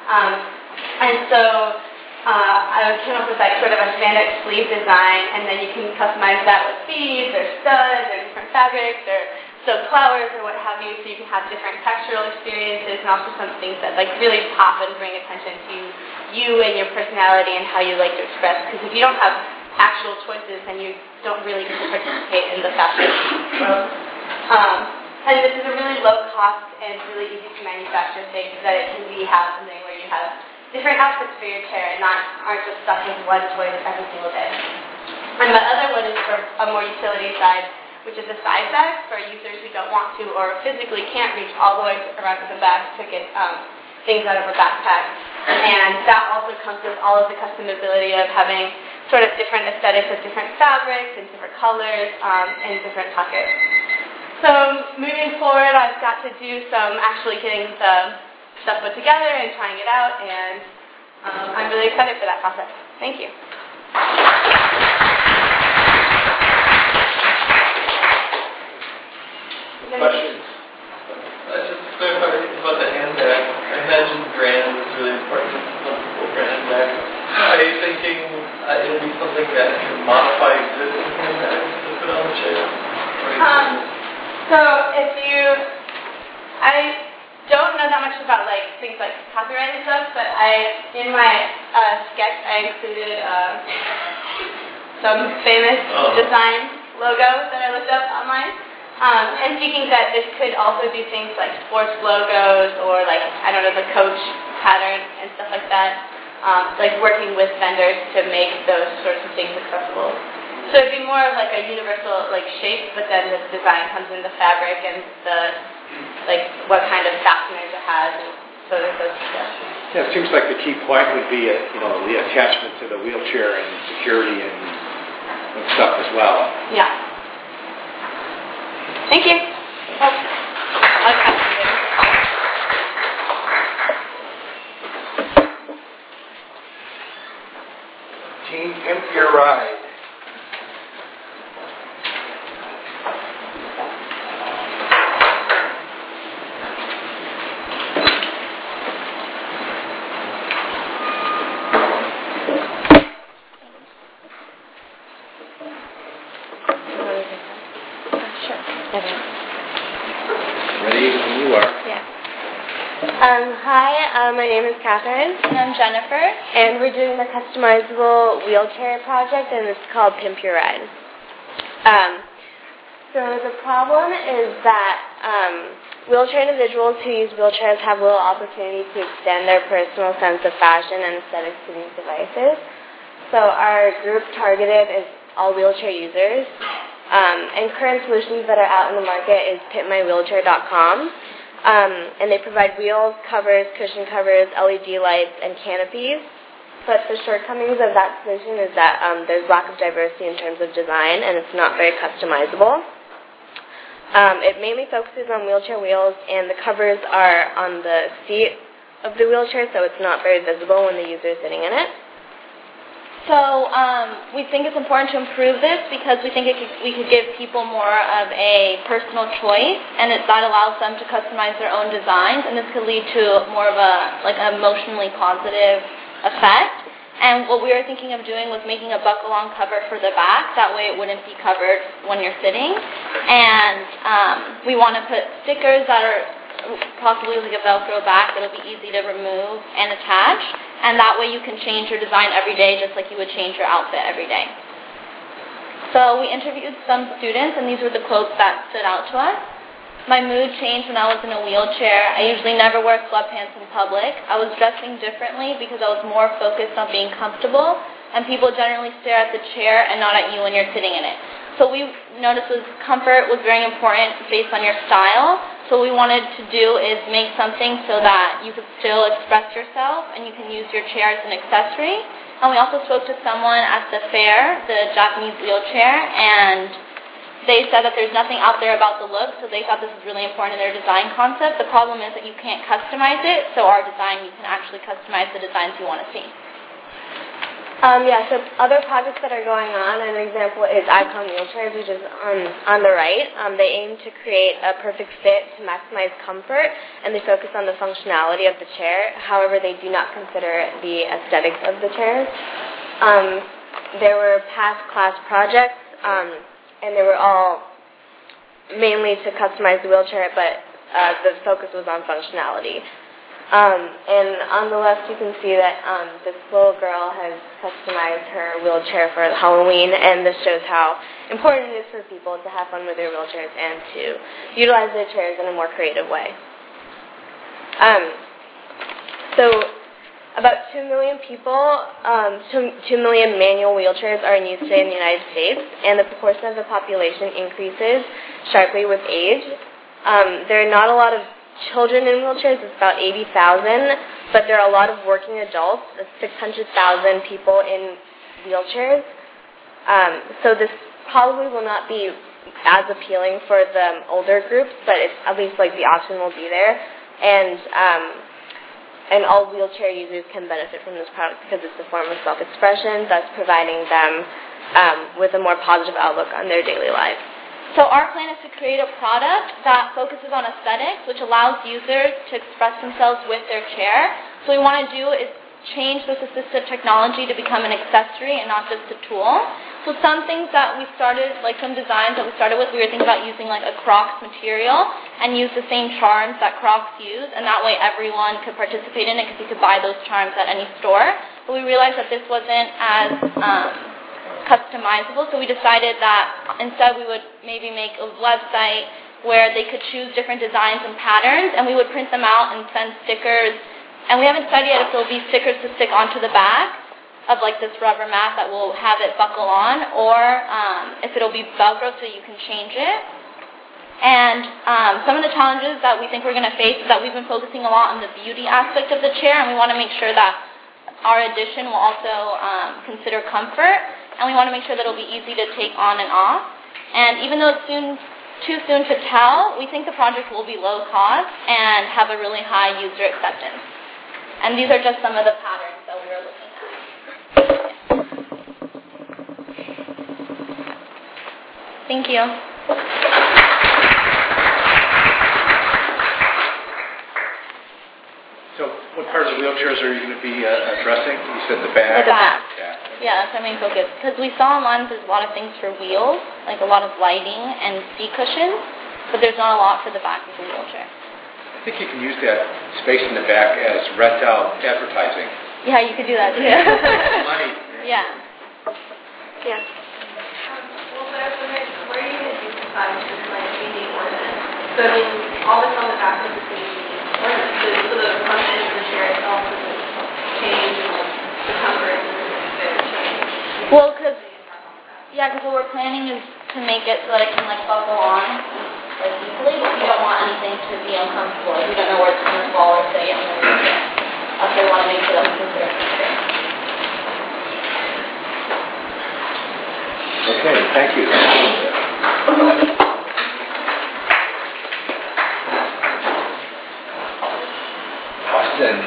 And so I came up with like sort of a spandex sleeve design, and then you can customize that with beads or studs or different fabrics or silk flowers or what have you, so you can have different textural experiences and also some things that like really pop and bring attention to you and your personality and how you like to express. Because if you don't have actual choices, then you don't really get to participate in the fashion world. And this is a really low cost and really easy to manufacture thing so that it can have something where you have different outfits for your chair and aren't just stuck with one choice every single day. And my other one is for a more utility side, which is a side bag for users who don't want to or physically can't reach all the way around to the back to get things out of a backpack. And that also comes with all of the customability of having sort of different aesthetics of different fabrics and different colors and different pockets. So moving forward, I've got to do some actually getting the stuff put together and trying it out, and I'm really excited for that process. Thank you. Questions? Just to clarify about the handbag, I imagine brand is really important to some people, brand bags. Are you thinking it'll be something that can modify existing handbags to put on the chair? So I don't know that much about like things like copyright and stuff, but in my sketch I included some famous design logos that I looked up online. And thinking that this could also do things like sports logos or like, I don't know, the Coach pattern and stuff like that. Like working with vendors to make those sorts of things accessible. So it'd be more of like a universal like shape, but then the design comes in the fabric and the like what kind of fasteners it has, and so that goes together. Yeah, it seems like the key point would be the attachment to the wheelchair and security and stuff as well. Yeah. Thank you. Team Pimp Your Ride. Hi, my name is Catherine. And I'm Jennifer. And we're doing the customizable wheelchair project, and it's called Pimp Your Ride. So the problem is that wheelchair individuals who use wheelchairs have little opportunity to extend their personal sense of fashion and aesthetics to these devices. So our group targeted is all wheelchair users. And current solutions that are out in the market is pimpmywheelchair.com. And they provide wheels, covers, cushion covers, LED lights, and canopies. But the shortcomings of that solution is that there's lack of diversity in terms of design, and it's not very customizable. It mainly focuses on wheelchair wheels, and the covers are on the seat of the wheelchair, so it's not very visible when the user is sitting in it. So we think it's important to improve this because we think we could give people more of a personal choice, and that allows them to customize their own designs, and this could lead to more of an emotionally positive effect. And what we were thinking of doing was making a buckle-on cover for the back. That way it wouldn't be covered when you're sitting. And we want to put stickers that are possibly like a Velcro back that'll be easy to remove and attach. And that way you can change your design every day just like you would change your outfit every day. So we interviewed some students, and these were the quotes that stood out to us. My mood changed when I was in a wheelchair. I usually never wear sweatpants in public. I was dressing differently because I was more focused on being comfortable, and people generally stare at the chair and not at you when you're sitting in it. So we noticed comfort was very important based on your style. So what we wanted to do is make something so that you could still express yourself and you can use your chair as an accessory. And we also spoke to someone at the fair, the Japanese wheelchair, and they said that there's nothing out there about the look, so they thought this was really important in their design concept. The problem is that you can't customize it, so our design, you can actually customize the designs you want to see. So other projects that are going on, an example is Icon Wheelchairs, which is on the right. They aim to create a perfect fit to maximize comfort, and they focus on the functionality of the chair. However, they do not consider the aesthetics of the chairs. There were past class projects, and they were all mainly to customize the wheelchair, but the focus was on functionality. And on the left you can see that this little girl has customized her wheelchair for Halloween, and this shows how important it is for people to have fun with their wheelchairs and to utilize their chairs in a more creative way. So about 2 million people, 2 million manual wheelchairs are in use today in the United States, and the proportion of the population increases sharply with age. There are not a lot of children in wheelchairs, it's about 80,000, but there are a lot of working adults, 600,000 people in wheelchairs. So this probably will not be as appealing for the older groups, but at least like the option will be there. And all wheelchair users can benefit from this product because it's a form of self-expression, thus providing them with a more positive outlook on their daily lives. So our plan is to create a product that focuses on aesthetics, which allows users to express themselves with their chair. So what we want to do is change this assistive technology to become an accessory and not just a tool. So some things that we started, like some designs that we started with, we were thinking about using like a Crocs material and use the same charms that Crocs use, and that way everyone could participate in it because you could buy those charms at any store. But we realized that this wasn't as customizable, so we decided that instead we would maybe make a website where they could choose different designs and patterns, and we would print them out and send stickers. And we haven't decided yet if there will be stickers to stick onto the back of like this rubber mat that will have it buckle on, or if it'll be Velcro so you can change it. And some of the challenges that we think we're going to face is that we've been focusing a lot on the beauty aspect of the chair, and we want to make sure that our addition will also consider comfort, and we want to make sure that it'll be easy to take on and off. And even though it's too soon to tell, we think the project will be low cost and have a really high user acceptance. And these are just some of the patterns that we are looking at. Thank you. So what part of the wheelchairs are you going to be addressing? You said the back? The back. Yeah, that's our main focus. Because we saw online that there's a lot of things for wheels, like a lot of lighting and seat cushions, but there's not a lot for the back of the wheelchair. I think you can use that space in the back as rent-out advertising. Yeah, you could do that too. Money. Yeah. Yeah. Well, there's a bit, where are you going to do besides just like changing ordinance? So I mean, all this on the back of the same ordinance, so the function of the chair itself doesn't change, and like the comfort doesn't change. Well, because what we're planning is to make it so that it can like buckle on like easily, but we don't want anything to be uncomfortable. Like, we don't know where it's going to fall or stay on the wheelchair. So we want to make sure that we consider comfort. Okay, thank you. Austin.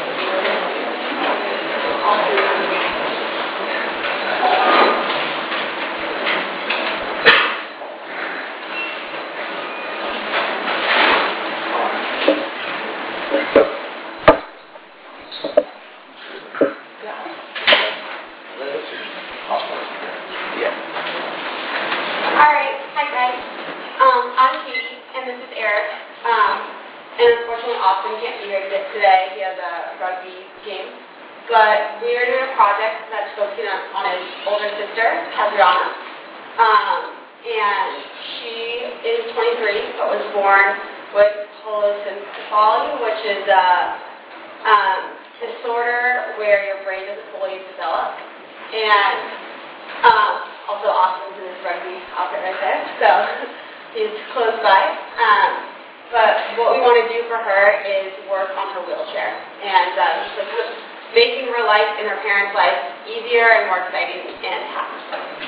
Today he has a rugby game, but we are doing a project that's focusing on his older sister, Adriana, and she is 23 but was born with holocencephaly, which is a disorder where your brain doesn't fully develop, and also Austin's in his rugby outfit right there, so he's close by. But what we want to do for her is work on her wheelchair and just like making her life and her parents' life easier and more exciting and happy.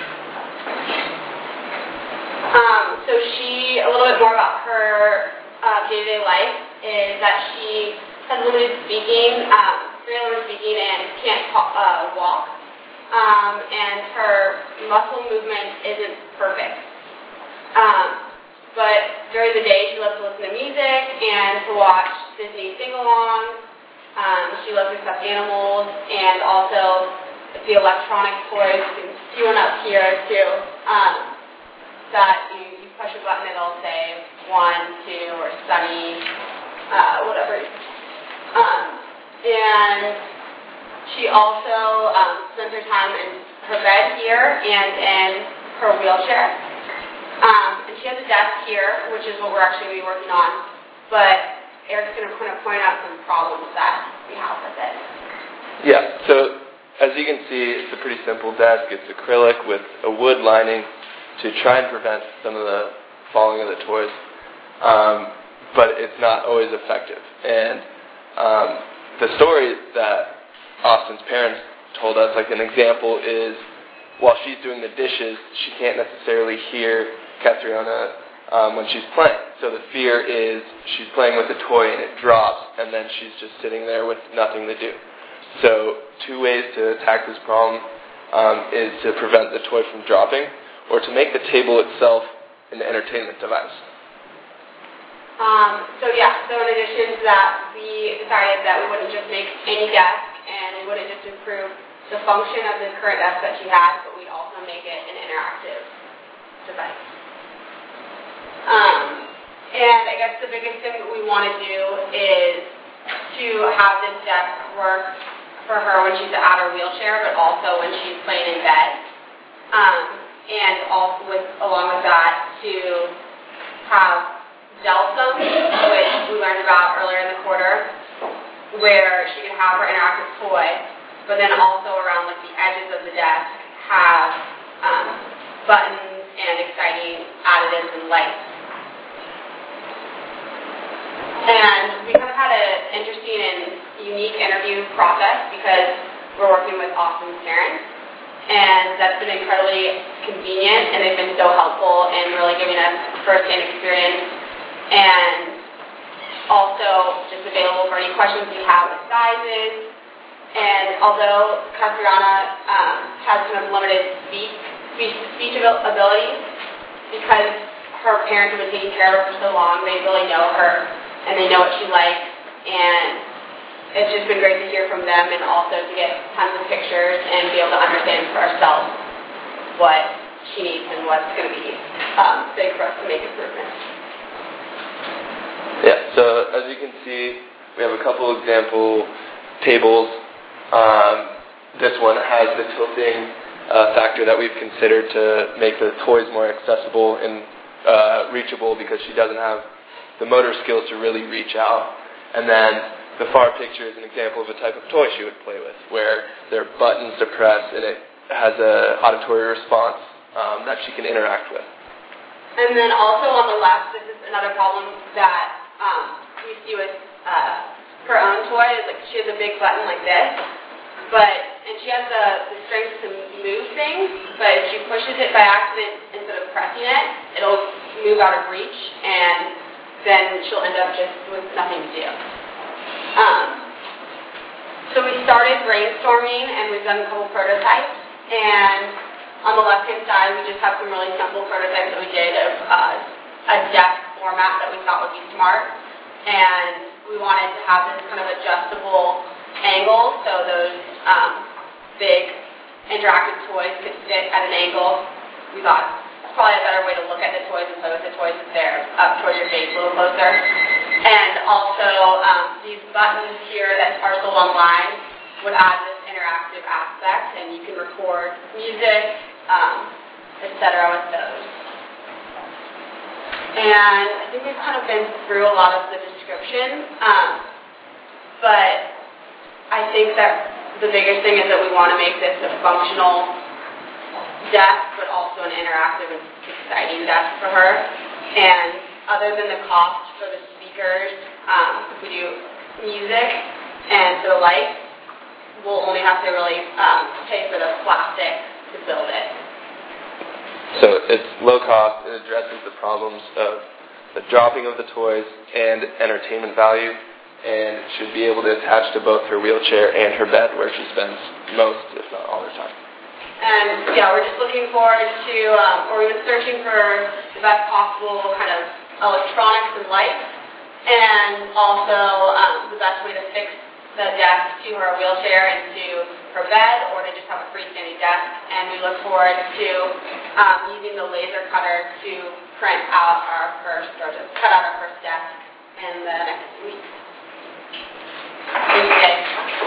So a little bit more about her day-to-day life is that she has limited speaking, very limited speaking, and can't walk. And her muscle movement isn't perfect. But during the day, she loves to listen to music and to watch Disney sing-alongs. She loves her stuffed animals and also the electronic toys. You can see one up here, too, that you push a button, it'll say 1, 2, or sunny, whatever. And she also spends her time in her bed here and in her wheelchair. And she has a desk here, which is what we're actually going to be working on. But Eric's going to kind of point out some problems that we have with it. Yeah, so as you can see, it's a pretty simple desk. It's acrylic with a wood lining to try and prevent some of the falling of the toys. But it's not always effective. And the story that Austin's parents told us, like an example is, while she's doing the dishes, she can't necessarily hear Catriona when she's playing. So the fear is she's playing with a toy and it drops, and then she's just sitting there with nothing to do. So 2 ways to attack this problem is to prevent the toy from dropping, or to make the table itself an entertainment device. So in addition to that, we decided that we wouldn't just make any desk, and we wouldn't just improve the function of the current desk that she has, but we'd also make it an interactive device. And I guess the biggest thing that we want to do is to have this desk work for her when she's out her wheelchair, but also when she's playing in bed. And also along with that, to have Delsum, which we learned about earlier in the quarter, where she can have her interactive toy, but then also around like the edges of the desk have buttons and exciting additives and lights. And we kind of had an interesting and unique interview process because we're working with Austin's parents, and that's been incredibly convenient, and they've been so helpful in really giving us first-hand experience, and also just available for any questions you have with sizes. And although Catriona has kind of limited speech abilities, because her parents have been taking care of her for so long, they really know her and they know what she likes, and it's just been great to hear from them, and also to get tons of pictures and be able to understand for ourselves what she needs and what's going to be big for us to make improvements. Yeah, so as you can see, we have a couple example tables. This one has the tilting factor that we've considered to make the toys more accessible and reachable, because she doesn't have the motor skills to really reach out. And then the far picture is an example of a type of toy she would play with, where there are buttons to press and it has an auditory response that she can interact with. And then also on the left, this is another problem that we see with her own toy, is like she has a big button like this, and she has the strength to move things, but if she pushes it by accident instead of pressing it, it'll move out of reach, and then she'll end up just with nothing to do. So we started brainstorming, and we've done a couple prototypes, and on the left-hand side, we just have some really simple prototypes that we did of a desk format that we thought would be smart, and we wanted to have this kind of adjustable angle, so those big interactive toys could sit at an angle. We thought it's probably a better way to look at the toys and play with the toys if they're up towards your face a little closer. And also, these buttons here that are sold online would add this interactive aspect, and you can record music, etc. with those. And I think we've kind of been through a lot of the description, but I think that the biggest thing is that we want to make this a functional desk, but also an interactive and exciting desk for her. And other than the cost for the speakers, if we do music and for the lights, we'll only have to really pay for the plastic to build it. So it's low cost, it addresses the problems of the dropping of the toys and entertainment value, and should be able to attach to both her wheelchair and her bed, where she spends most, if not all, her time. And yeah, we're just looking forward to, or we've been searching for the best possible kind of electronics and lights, and also the best way to fix the desk to her wheelchair and to her bed, or to just have a freestanding desk. And we look forward to using the laser cutter to print out our first, or to cut out our first desk in the next 2 weeks. Thank you, guys.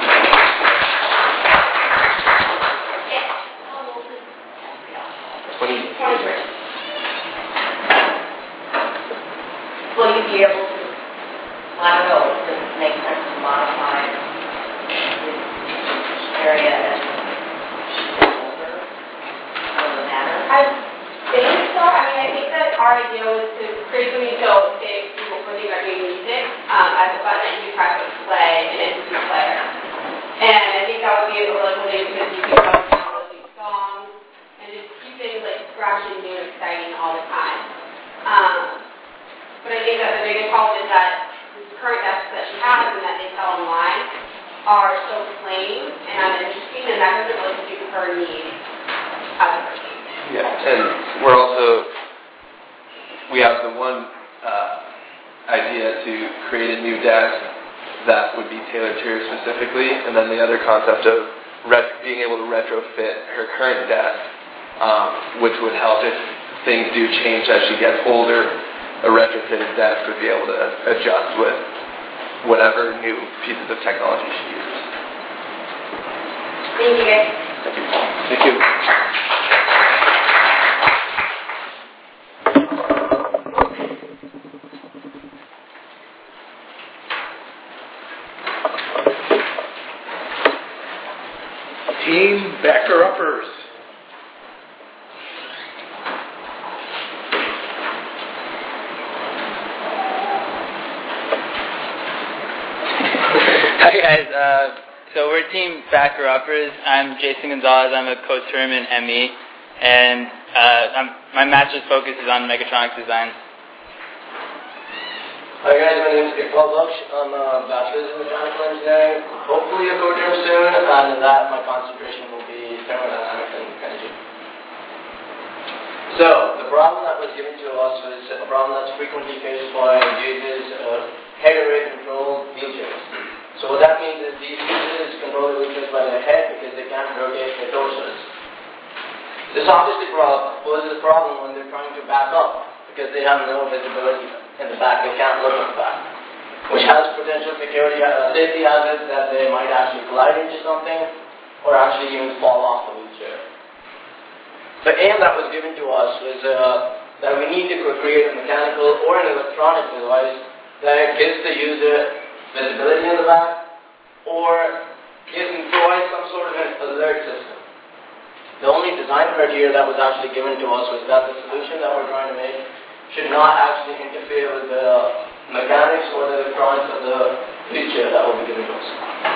Will you be able to, I don't know, does it make sense to modify this area as older? Doesn't matter? I think so. I mean, I think that our idea was to create something so, say, people for things are doing music, as a button that you press with play and it's a player. And I think that would be a really cool thing to because you can go download these songs and just keep things like fresh and new and exciting all the time. But I think that the biggest problem is that these current desks that she has and that they sell online are so plain and uninteresting, and that doesn't really suit her needs as a person. Yeah, and we have the one idea to create a new desk that would be tailored to her specifically, and then the other concept of being able to retrofit her current desk, which would help if things do change as she gets older. A retrofitted desk would be able to adjust with whatever new pieces of technology she uses. Thank you, guys. Thank you. Thank you. Team backer-uppers. Hi guys, so we're Team Backer-Uppers. I'm Jason Gonzalez. I'm a co-term in ME, and my master's focus is on mechatronics design. Hi guys, my name is Iqbal Baksh. I'm a bachelor's in mechanical engineering, hopefully a co-term soon, and in that my concentration will be thermodynamics and energy. So, the problem that was given to us was a problem that's frequently faced by users of head array controlled wheelchairs. So what that means is these users control the wheelchairs by their head because they can't rotate their torsos. This obviously poses a problem when they're trying to back up because they have no visibility in the back, they can't look at the back, which has potential safety hazards that they might actually collide into something or actually even fall off the wheelchair. The aim that was given to us was that we need to create a mechanical or an electronic device that gives the user visibility in the back or provides some sort of an alert system. The only design criteria that was actually given to us was that the solution that we're trying to make should not actually interfere with the mechanics or the electronics of the wheelchair that will be given to us.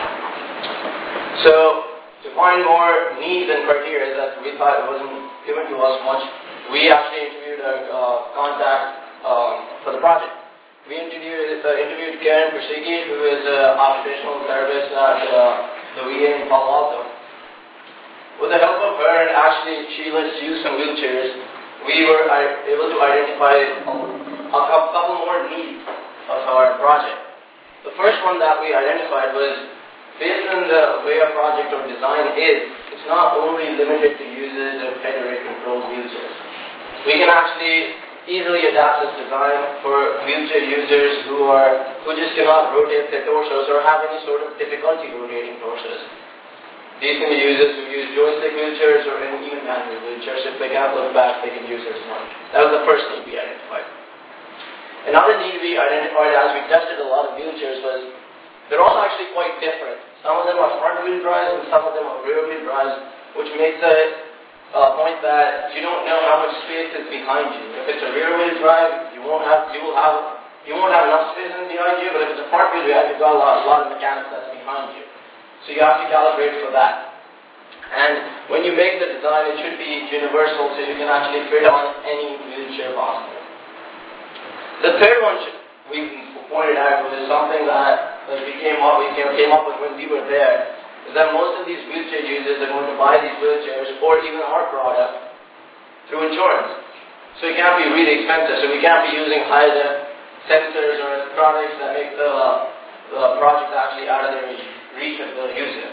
So, to find more needs and criteria that we thought wasn't given to us much, we actually interviewed a contact for the project. We interviewed Karen Persigi, who is an occupational therapist at the VA in Palo Alto. With the help of her, and actually she let us use some wheelchairs, we were able to identify a couple more needs of our project. The first one that we identified was, based on the way our project or design is, it's not only limited to users of head array controlled wheelchairs. We can actually easily adapt this design for wheelchair users who just cannot rotate their torsos or have any sort of difficulty rotating torsos. These can be users who use joystick wheelchairs or even manual wheelchairs. If they can't look back, they can use this one. That was the first need we identified. Another need we identified as we tested a lot of wheelchairs was they're all actually quite different. Some of them are front wheel drives and some of them are rear wheel drives, which makes it a point that you don't know how much space is behind you. If it's a rear wheel drive, you won't have enough space behind you, but if it's a front wheel drive, you've got a lot of mechanics that's behind you. So you have to calibrate for that. And when you make the design, it should be universal so you can actually fit on any wheelchair possible. The third one we pointed out was something that we came up with when we were there, is that most of these wheelchair users are going to buy these wheelchairs or even our product through insurance. So it can't be really expensive, so we can't be using high-def sensors or electronics that make the project actually out of their reach of the user.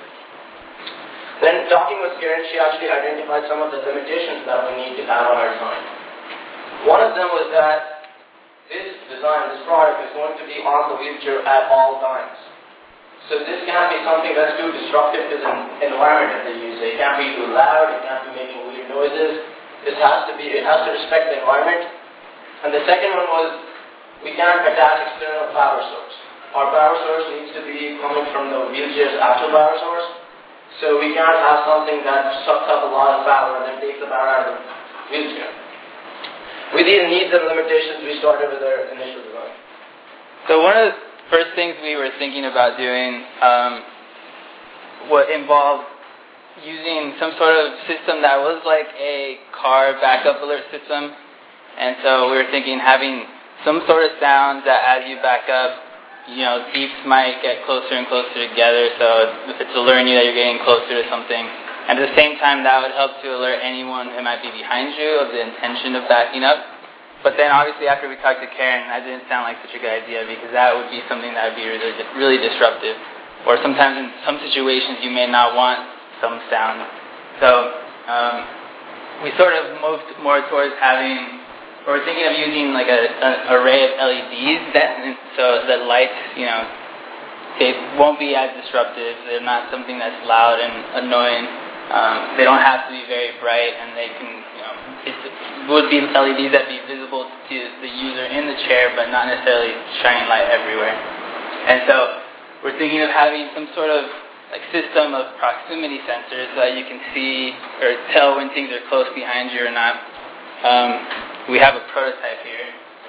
Then talking with Karen, she actually identified some of the limitations that we need to have on our design. One of them was that this product is going to be on the wheelchair at all times. So this can't be something that's too disruptive to the environment of the user. It can't be too loud, it can't be making weird noises. It has to respect the environment. And the second one was we can't attach external power source. Our power source needs to be coming from the wheelchair's actual power source. So we can't have something that sucks up a lot of power and then takes the power out of the wheelchair. With these needs and limitations, we started with our initial design. So one of the first things we were thinking about doing what involved using some sort of system that was like a car backup alert system. And so we were thinking having some sort of sound that as you back up, beeps might get closer and closer together. So if it's alerting you that you're getting closer to something. And at the same time, that would help to alert anyone who might be behind you of the intention of backing up. But then obviously after we talked to Karen, that didn't sound like such a good idea because that would be something that would be really, really disruptive. Or sometimes in some situations you may not want some sound. So we sort of moved more towards we're thinking of using like an array of LEDs so the lights, they won't be as disruptive. They're not something that's loud and annoying. They don't have to be very bright, and they can, it would be LEDs that be visible to the user in the chair, but not necessarily shining light everywhere. And so we're thinking of having some sort of like system of proximity sensors so that you can see or tell when things are close behind you or not. We have a prototype here.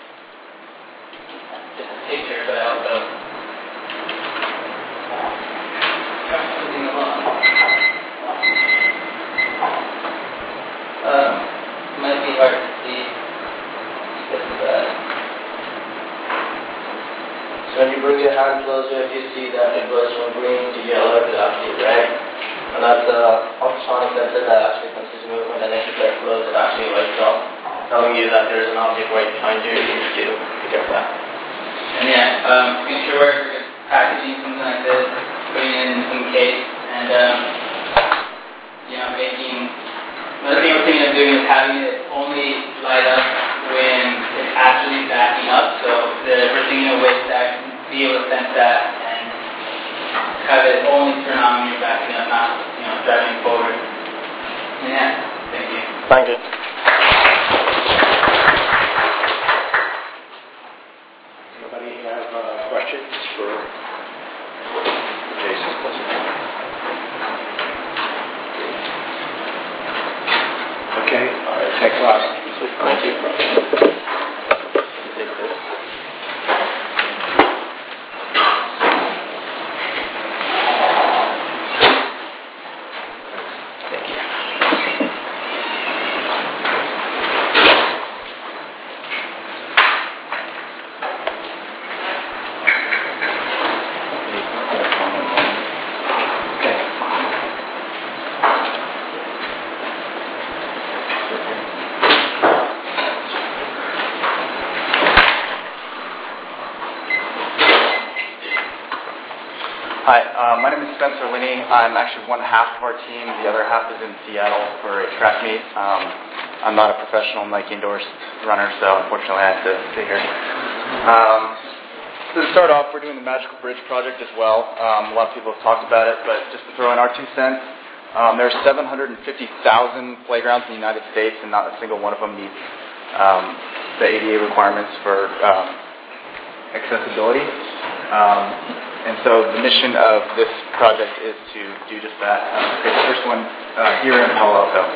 Just a picture, but also moving along. Might be hard to see. So when you bring your hand closer, if you see that it goes from green to yellow to actually red, and that's an ultrasonic sensor that actually senses movement, and if you get close, it actually lights up, telling you that there's an object right behind you. You need to be careful. And future work, we're just packaging something like this, putting it in some case, and making. Another thing we're thinking of doing is having it only light up when it's actually backing up. So we're thinking of ways to be able to sense that and have it only turn on when you're backing up, not driving forward. Yeah. Thank you. Thank you. Anybody have questions for Jason? Okay, all right, thanks a lot. Thank you. Take this. My name is Spencer Linney. I'm actually one half of our team. The other half is in Seattle for a track meet. I'm not a professional Nike endorsed runner, so unfortunately I have to stay here. So to start off, we're doing the Magical Bridge project as well. A lot of people have talked about it, but just to throw in our 2 cents, there are 750,000 playgrounds in the United States, and not a single one of them meets the ADA requirements for accessibility. And so the mission of this project is to do just that. Okay, the first one here in Palo Alto.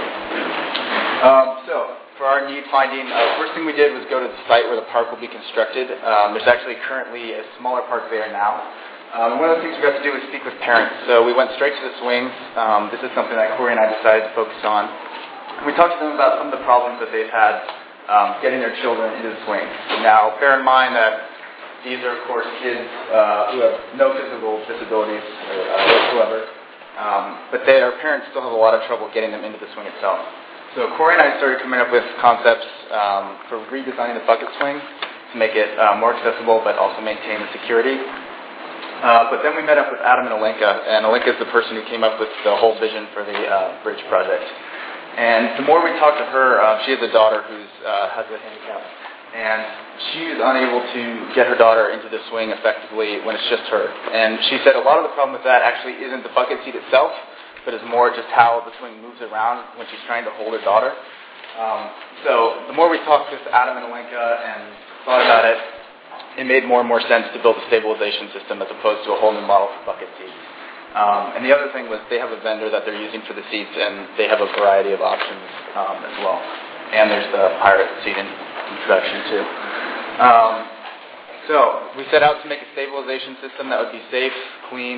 So for our need finding, first thing we did was go to the site where the park will be constructed. There's actually currently a smaller park there now. One of the things we got to do was speak with parents. So we went straight to the swings. This is something that Corey and I decided to focus on. We talked to them about some of the problems that they've had getting their children into the swings. Now, bear in mind that these are, of course, kids who have no physical disabilities whatsoever, but their parents still have a lot of trouble getting them into the swing itself. So Corey and I started coming up with concepts for redesigning the bucket swing to make it more accessible but also maintain the security. But then we met up with Adam and Alenka, and Alenka is the person who came up with the whole vision for the bridge project. And the more we talked to her, she has a daughter who has a handicap. And she is unable to get her daughter into the swing effectively when it's just her. And she said a lot of the problem with that actually isn't the bucket seat itself, but is more just how the swing moves around when she's trying to hold her daughter. So the more we talked with Adam and Alenka and thought about it, it made more and more sense to build a stabilization system as opposed to a whole new model for bucket seats. And the other thing was they have a vendor that they're using for the seats, and they have a variety of options as well. And there's the pirate seat introduction too. So we set out to make a stabilization system that would be safe, clean,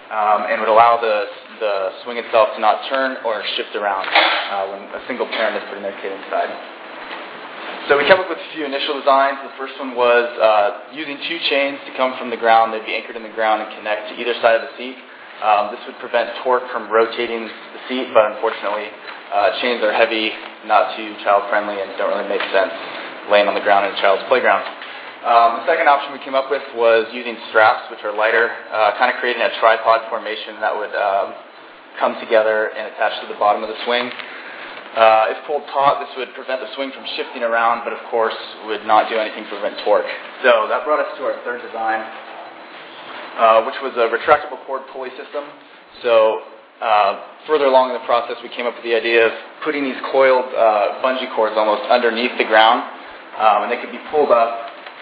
and would allow the swing itself to not turn or shift around when a single parent is putting their kid inside. So we came up with a few initial designs. The first one was using 2 chains to come from the ground. They'd be anchored in the ground and connect to either side of the seat. This would prevent torque from rotating the seat, but unfortunately, chains are heavy, not too child-friendly, and don't really make sense laying on the ground in a child's playground. The second option we came up with was using straps, which are lighter, kind of creating a tripod formation that would come together and attach to the bottom of the swing. If pulled taut, this would prevent the swing from shifting around, but of course would not do anything to prevent torque. So that brought us to our third design, which was a retractable cord pulley system. So further along in the process, we came up with the idea of putting these coiled bungee cords almost underneath the ground, and they could be pulled up.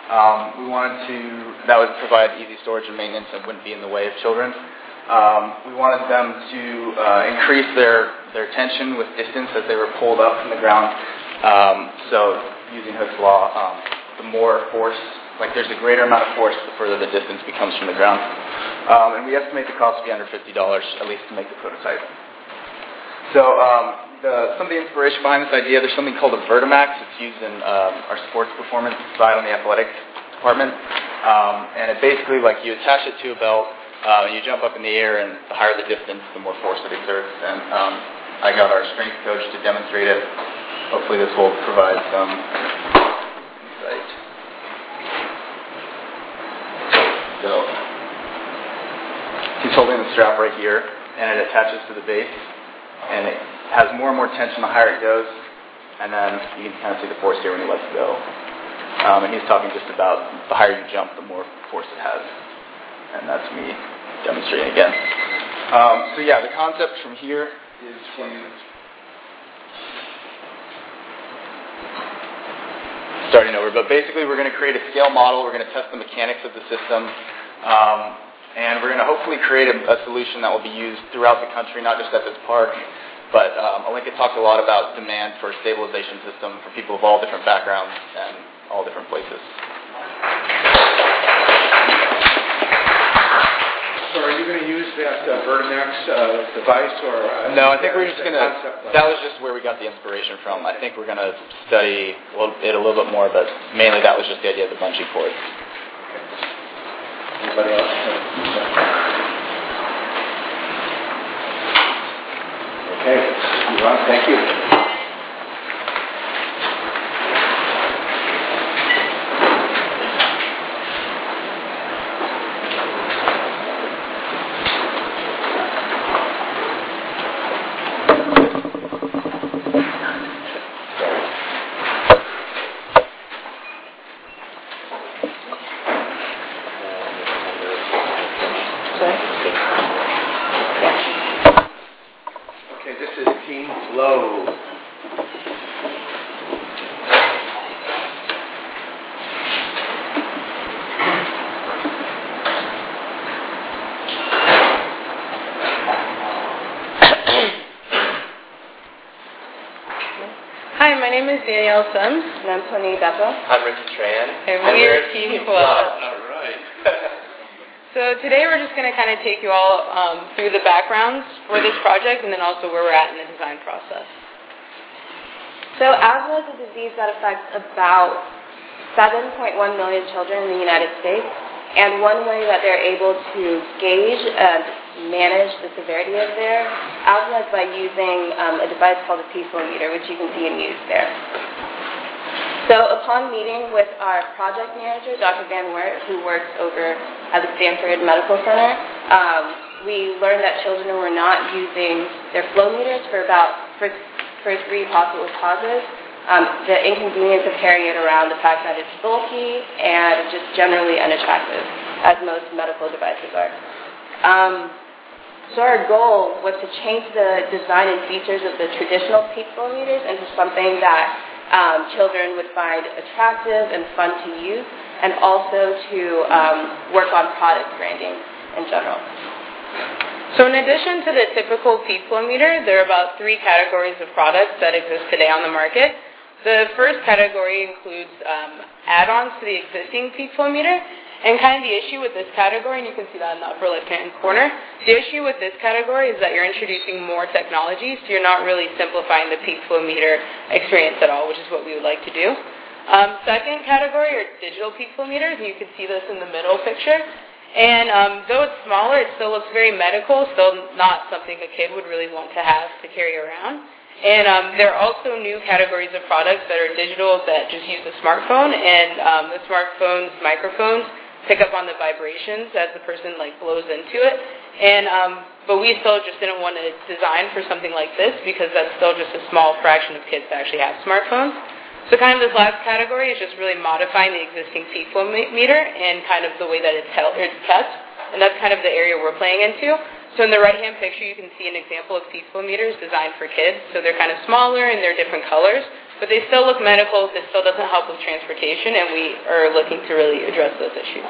That would provide easy storage and maintenance and wouldn't be in the way of children. We wanted them to increase their tension with distance as they were pulled up from the ground. So using Hooke's law, the more force, like there's a greater amount of force the further the distance becomes from the ground. And we estimate the cost to be under $50, at least to make the prototype. So some of the inspiration behind this idea, there's something called a Vertimax. It's used in our sports performance side on the athletic department. And it basically, like, you attach it to a belt, you jump up in the air, and the higher the distance, the more force it exerts. And I got our strength coach to demonstrate it. Hopefully this will provide some insight. So he's holding the strap right here, and it attaches to the base. And it has more and more tension the higher it goes, and then you can kind of see the force here when he lets go. And he's talking just about the higher you jump, the more force it has. And that's me demonstrating again. So yeah, the concept from here is to starting over, but basically we're going to create a scale model. We're going to test the mechanics of the system. And we're going to hopefully create a solution that will be used throughout the country, not just at this park. But Alinka talked a lot about demand for a stabilization system for people of all different backgrounds and all different places. So are you going to use that Vertimax device, or? No, I think we're just going to, that was just where we got the inspiration from. I think we're going to study it a little bit more, but mainly that was just the idea of the bungee cords. Anybody else? Okay, move on. Thank you. Danielle Sims. And I'm Tony Beppo. I'm Ricky Tran. And we're Team Club. All right. So today we're just going to kind of take you all through the backgrounds for this project and then also where we're at in the design process. So asthma is a disease that affects about 7.1 million children in the United States. And one way that they're able to gauge and manage the severity of their asthma is by using a device called a P-flow meter, which you can see in use there. So upon meeting with our project manager, Dr. Van Wert, who works over at the Stanford Medical Center, we learned that children were not using their flow meters for 3 possible causes. The inconvenience of carrying it around, the fact that it's bulky, and just generally unattractive, as most medical devices are. So our goal was to change the design and features of the traditional peak flow meters into something that children would find attractive and fun to use, and also to work on product branding in general. So in addition to the typical peak flow meter, there are about 3 categories of products that exist today on the market. The first category includes add-ons to the existing peak flow meter, And kind of the issue with this category, and you can see that in the upper left-hand corner, the issue with this category is that you're introducing more technology, so you're not really simplifying the peak flow meter experience at all, which is what we would like to do. Second category are digital peak flow meters, and you can see this in the middle picture. And though it's smaller, it still looks very medical, still not something a kid would really want to have to carry around. And there are also new categories of products that are digital that just use the smartphone, and the smartphone's microphones pick up on the vibrations as the person blows into it. And but we still just didn't want to design for something like this because that's still just a small fraction of kids that actually have smartphones. So kind of this last category is just really modifying the existing peak flow meter and kind of the way that it's kept. And that's kind of the area we're playing into. So in the right-hand picture, you can see an example of peak flow meters designed for kids. So they're kind of smaller and they're different colors, but they still look medical. This still doesn't help with transportation, and we are looking to really address those issues.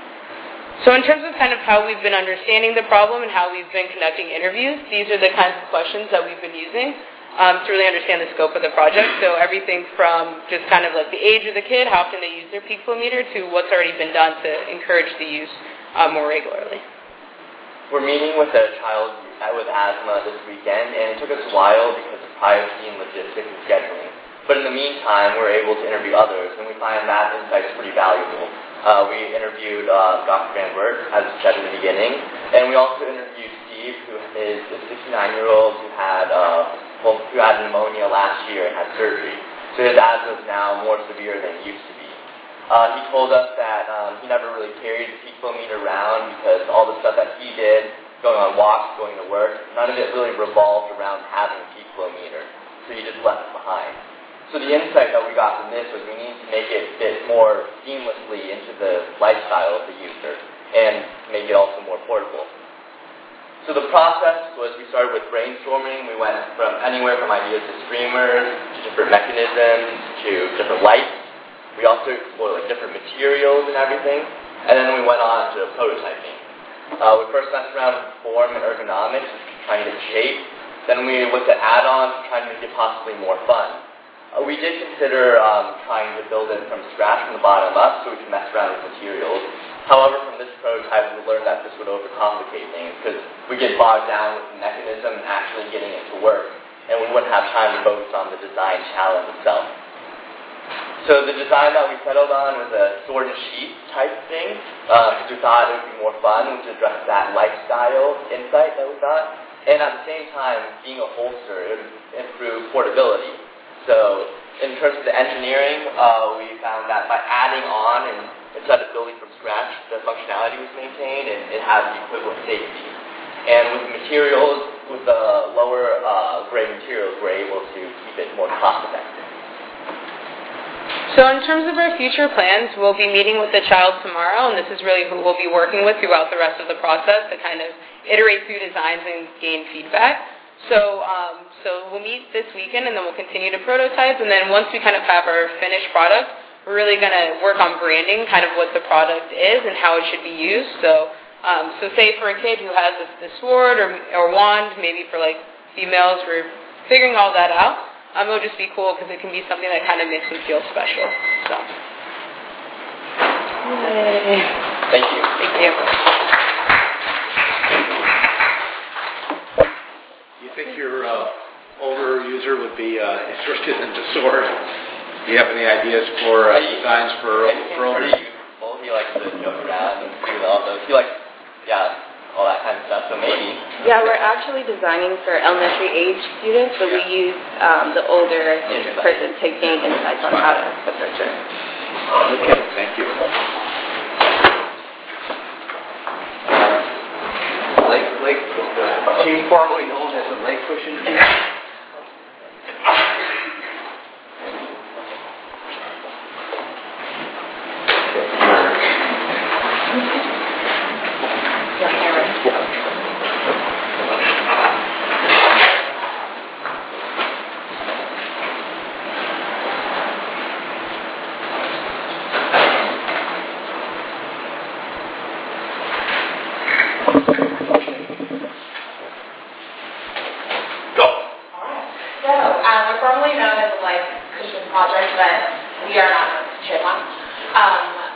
So in terms of kind of how we've been understanding the problem and how we've been conducting interviews, these are the kinds of questions that we've been using to really understand the scope of the project. So everything from just kind of the age of the kid, how often they use their peak flow meter, to what's already been done to encourage the use more regularly. We're meeting with a child with asthma this weekend, and it took us a while because of privacy and logistics and scheduling. But in the meantime, we're able to interview others, and we find that insight's pretty valuable. We interviewed Dr. Van Wert, as said in the beginning, and we also interviewed Steve, who is a 69-year-old who had pneumonia last year and had surgery. So his asthma is now more severe than it used to be. He told us that he never really carried the peak flow meter around because all the stuff that he did, going on walks, going to work, none of it really revolved around having a peak flow meter. So he just left it behind. So the insight that we got from this was we need to make it fit more seamlessly into the lifestyle of the user and make it also more portable. So the process was we started with brainstorming. We went from anywhere from ideas to streamers, to different mechanisms, to different lights. We also explored different materials and everything. And then we went on to prototyping. We first messed around with form and ergonomics, trying to get shape. Then we looked at add-ons, trying to make it possibly more fun. We did consider trying to build it from scratch from the bottom up so we could mess around with materials. However, from this prototype, we learned that this would overcomplicate things because we get bogged down with the mechanism and actually getting it to work, and we wouldn't have time to focus on the design challenge itself. So the design that we settled on was a sword and sheath type thing because we thought it would be more fun, which addressed that lifestyle insight that we thought. And at the same time, being a holster, it would improve portability. So in terms of the engineering, we found that by adding on and instead of building from scratch, the functionality was maintained and it has the equivalent safety. And with the materials, with the lower grade materials, we're able to keep it more cost effective. So in terms of our future plans, we'll be meeting with the child tomorrow, and this is really who we'll be working with throughout the rest of the process to kind of iterate through designs and gain feedback. So we'll meet this weekend, and then we'll continue to prototype, and then once we kind of have our finished product, we're really going to work on branding kind of what the product is and how it should be used. So say for a kid who has the sword or wand, maybe for females, we're figuring all that out. It'll just be cool because it can be something that kind of makes them feel special. So. Yay. Thank you. Thank you. You think your older user would be interested in the sword? Do you have any ideas for designs for older? Well, he likes to joke around and do all those. He likes, all that kind of stuff. So maybe. Yeah, we're actually designing for elementary age students, so we use the older person to gain insights on how to approach it. Okay, thank you. Team formerly known as the Lake Cushion Team.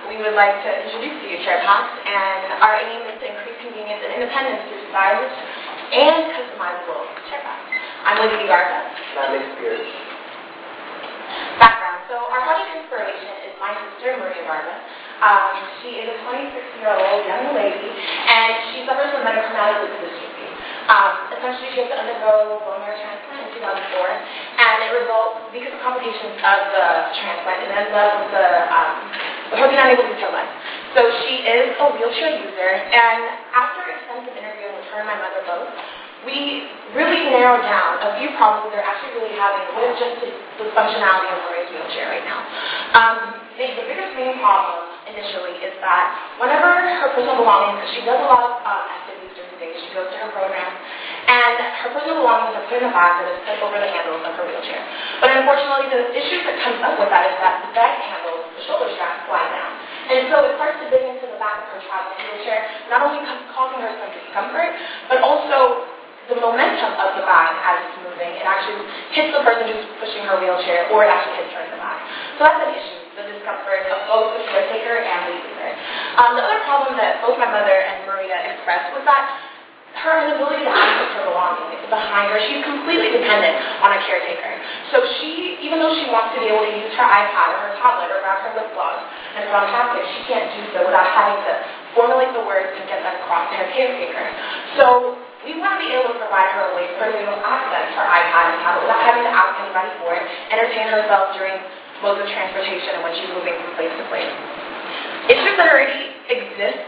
we would like to introduce to you Chair Packs, and our aim is to increase convenience and independence through stylish and customizable Chair Packs. I'm Lindsay Garza. And I'm Nick Spears. Background. So our project inspiration is my sister, Maria Garza. She is a 26-year-old young lady, and she suffers from metachromatic leukodystrophy. Essentially, she has to undergo bone marrow transplant in 2004, and it results, because of complications of the transplant, it ends up with her being unable to use her legs. So she is a wheelchair user, and after extensive interviewing with her and my mother both, we really narrowed down a few problems that they're actually really having with just the functionality of Maria's wheelchair right now. The biggest main problem initially is that whenever her personal belongings, because she does a lot of activities during the day, she goes to her programs, and her personal belongings are put in a bag that is put over the handles of her wheelchair. But unfortunately, the issue that comes up with that is that the bag handles, the shoulder straps, slide down. And so it starts to dig into the back of her traveling wheelchair, not only causing her some discomfort, but also the momentum of the bag as it's moving. It actually hits the person who's pushing her wheelchair, or it actually hits her in the back. So that's an issue, the discomfort of both the caretaker and the user. The other problem that both my mother and Maria expressed was that her inability to access her belongings behind her. She's completely dependent on a caretaker. So she, even though she wants to be able to use her iPad or her tablet or grab her lip gloss and put on a basket, she can't do so without having to formulate the words and get that across to her caretaker. So we want to be able to provide her a way for her to be able to access her iPad and tablet without having to ask anybody for it, entertain herself during modes of transportation and when she's moving from place to place. Issues that already exist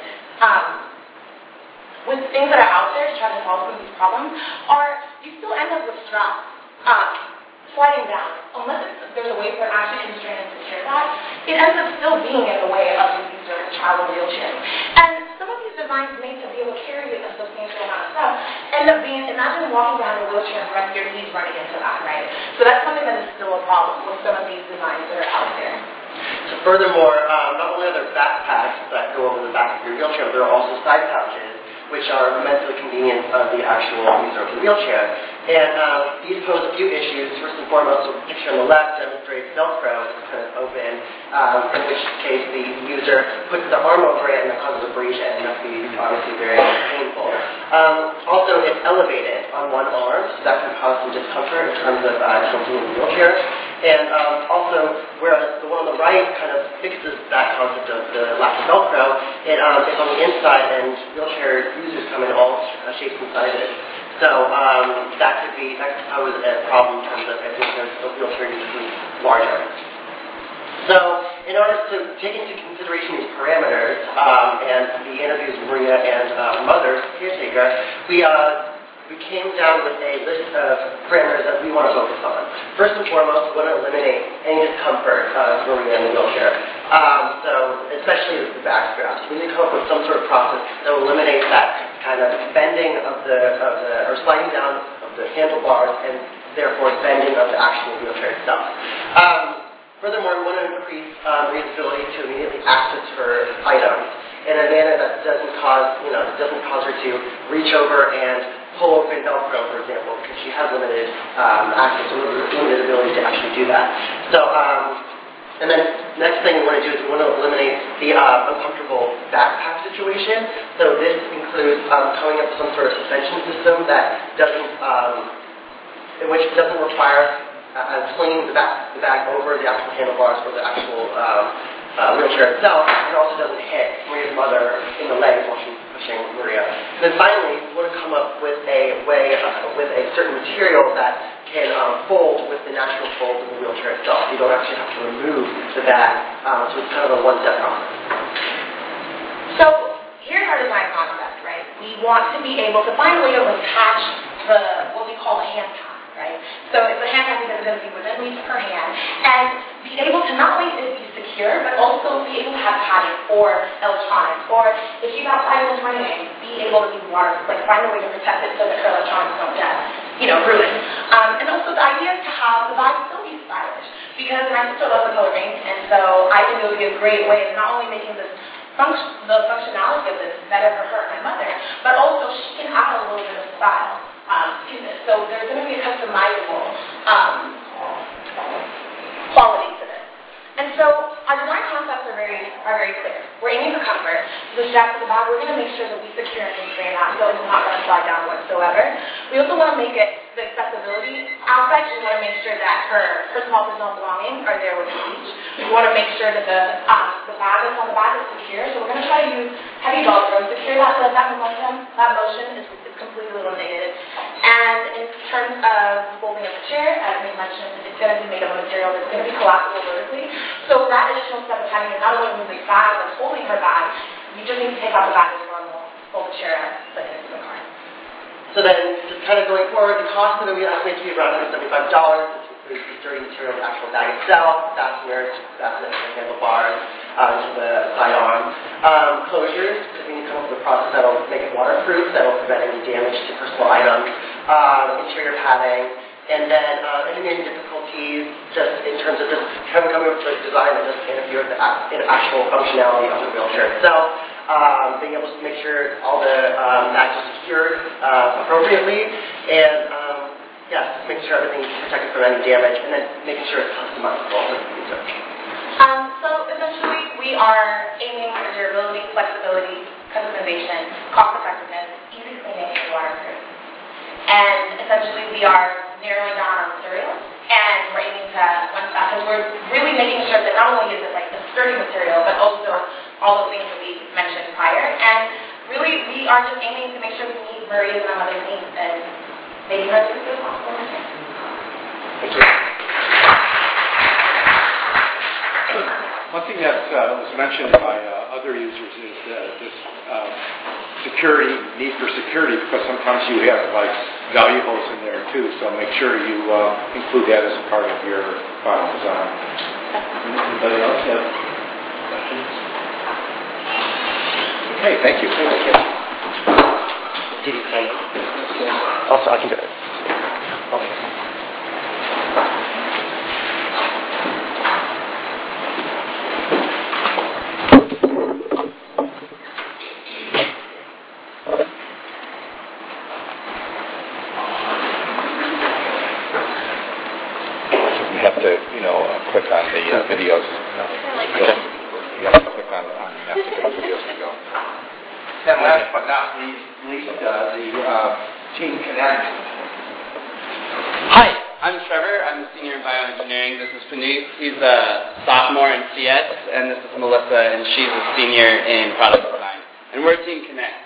with things that are out there to try to solve some of these problems are you still end up with straps sliding down. Unless there's a way for it actually constrain and secure that, it ends up still being in the way of the user in travel wheelchairs. And some of these designs made to be able to carry a substantial amount of stuff end up being, imagine walking down a wheelchair and rest your knees running into that, right? So that's something that is still a problem with some of these designs that are out there. So furthermore, not only are there backpacks that go over the back of your wheelchair, but there are also side pouches, which are meant for the convenience of the actual user of the wheelchair. And these pose a few issues. First and foremost, the picture on the left demonstrates Velcro is kind of open, in which case the user puts their arm over it and that causes abrasion, and that can be obviously very painful. Also, it's elevated on one arm, so that can cause some discomfort in terms of tilting in the wheelchair. And also, whereas the one on the right kind of fixes that concept of the lack of Velcro, it is on the inside, and wheelchair users come in all shapes and sizes. So that could pose a problem in terms of if the wheelchair needs to be larger. So in order to take into consideration these parameters and the interviews with Maria and mother's caretaker, we came down with a list of parameters that we want to focus on. First and foremost, we want to eliminate any discomfort of Maria in the wheelchair. So especially the back straps. We need to come up with some sort of process that will eliminate that kind of bending of or sliding down of the handlebars and therefore bending of the actual wheelchair itself. Furthermore, we want to increase Maria's ability to immediately access her items in a manner that doesn't cause her to reach over and pull open Velcro, for example, because she has limited access or limited ability to actually do that. So, and then next thing we want to do is we want to eliminate the uncomfortable backpack situation. So this includes coming up with some sort of suspension system that which doesn't require slinging the bag over the actual handlebars or the actual wheelchair itself, and also doesn't hit Maria's mother in the legs while she's pushing Maria. And then finally, we want to come up with a way, with a certain material that can fold with the natural folds of the wheelchair itself. You don't actually have to remove the bag, so it's kind of a one-step process. So here's our design concept, right? We want to be able to find a way to attach what we call a hand pack, right? So it's a hand pack because it's going to be within reach of her hand, and be able to not only be secure, but also be able to have padding for electronics, or if she's outside in the rain, be able to be waterproof, find a way to protect it so that her electronics don't get, ruined. And also the idea is to have the bag still be stylish, because my sister loves the color pink, and so I think it would be a great way of not only making this the functionality of this better for her and my mother, but also she can add a little bit of style to this. So there's going to be a customizable quality to this. And so our design concepts are are very clear. We're aiming for comfort. So the straps at the back, we're going to make sure that we secure and maintain that so it's not going to slide down whatsoever. We also want to make it the accessibility aspect. We want to make sure that her personal personal belongings are there with each. We want to make sure that the bag that's on the back is secure. So we're going to try to use heavy Velcro, secure that so that motion is completely eliminated. And in terms of folding of the chair, as we mentioned, it's going to be made of a material that's going to be collapsible vertically. So that additional step of having to not only move the bag, but holding her bag, you just need to take out the bag as normal, fold the chair out, put it into the car. So then, just kind of going forward, the cost of it we estimate to be around $175. This includes the sturdy material, the actual bag itself, fasteners, handlebars, into the sidearm. Closures, because we need to come up with a process that will make it waterproof, that will prevent any damage to personal items. Interior padding, and then any difficulties just in terms of just coming up with a design that doesn't interfere with the actual functionality of the wheelchair itself. Being able to make sure all the bags are secured appropriately, and just making sure everything is protected from any damage, and then making sure it's customizable for the user. So essentially, we are aiming for durability, flexibility, customization, cost effectiveness, easy cleaning, and waterproof. And essentially, we are narrowing down our materials, and we're aiming to once that, because we're really making sure that not only is it like a sturdy material, but also all those things that we mentioned prior. And really, we are just aiming to make sure we meet Maria's and my mother's needs and making her as good as possible. Thank you. One thing that was mentioned by other users is this need for security, because sometimes you have like valuables in there too, so make sure you include that as a part of your final design. Anybody else have questions? Okay, thank you. Did you sign up? Also, I can do it. Okay. You have to, click on the videos. You have to click on the videos to go. And last but not least, the Team Connect. Hi, I'm Trevor. I'm a senior in bioengineering. This is Puneet. He's a sophomore in CS, and this is Melissa, and she's a senior in product design. And we're Team Connect.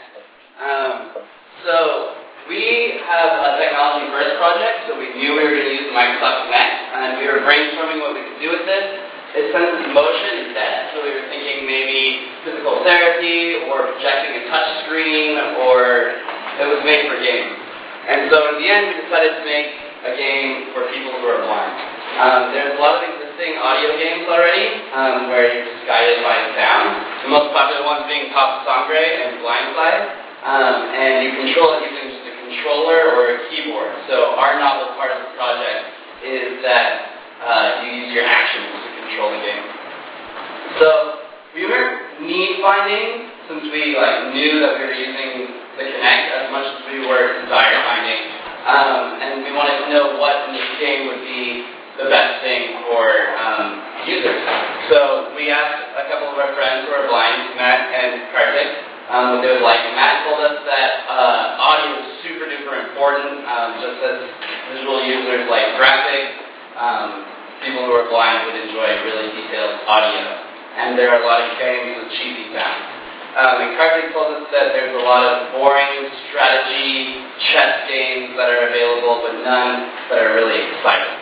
So we have a technology first project, so we knew we were going to use Microsoft Connect, and we were brainstorming what we could do with this. It senses motion and death, so we were thinking maybe physical therapy or projecting a touch screen, or it was made for games. And so in the end, we decided to make a game for people who are blind. There's a lot of existing audio games already where you're just guided by sound. The most popular ones being Papa Sangre and Blindside. And you control it using just a controller or a keyboard. So our novel part of the project is that you use your actions to control the game. So we were need finding, since we knew that we were using the Kinect as much as we were desire finding, and we wanted to know what in this game would be the best thing for users. So we asked a couple of our friends who are blind, Matt and Kartik, what they would like, and Matt told us that audio is super duper important, just as visual users like graphics. People who are blind would enjoy really detailed audio, and there are a lot of games with cheesy sounds. And Kartik told us that there's a lot of boring strategy chess games that are available, but none that are really exciting.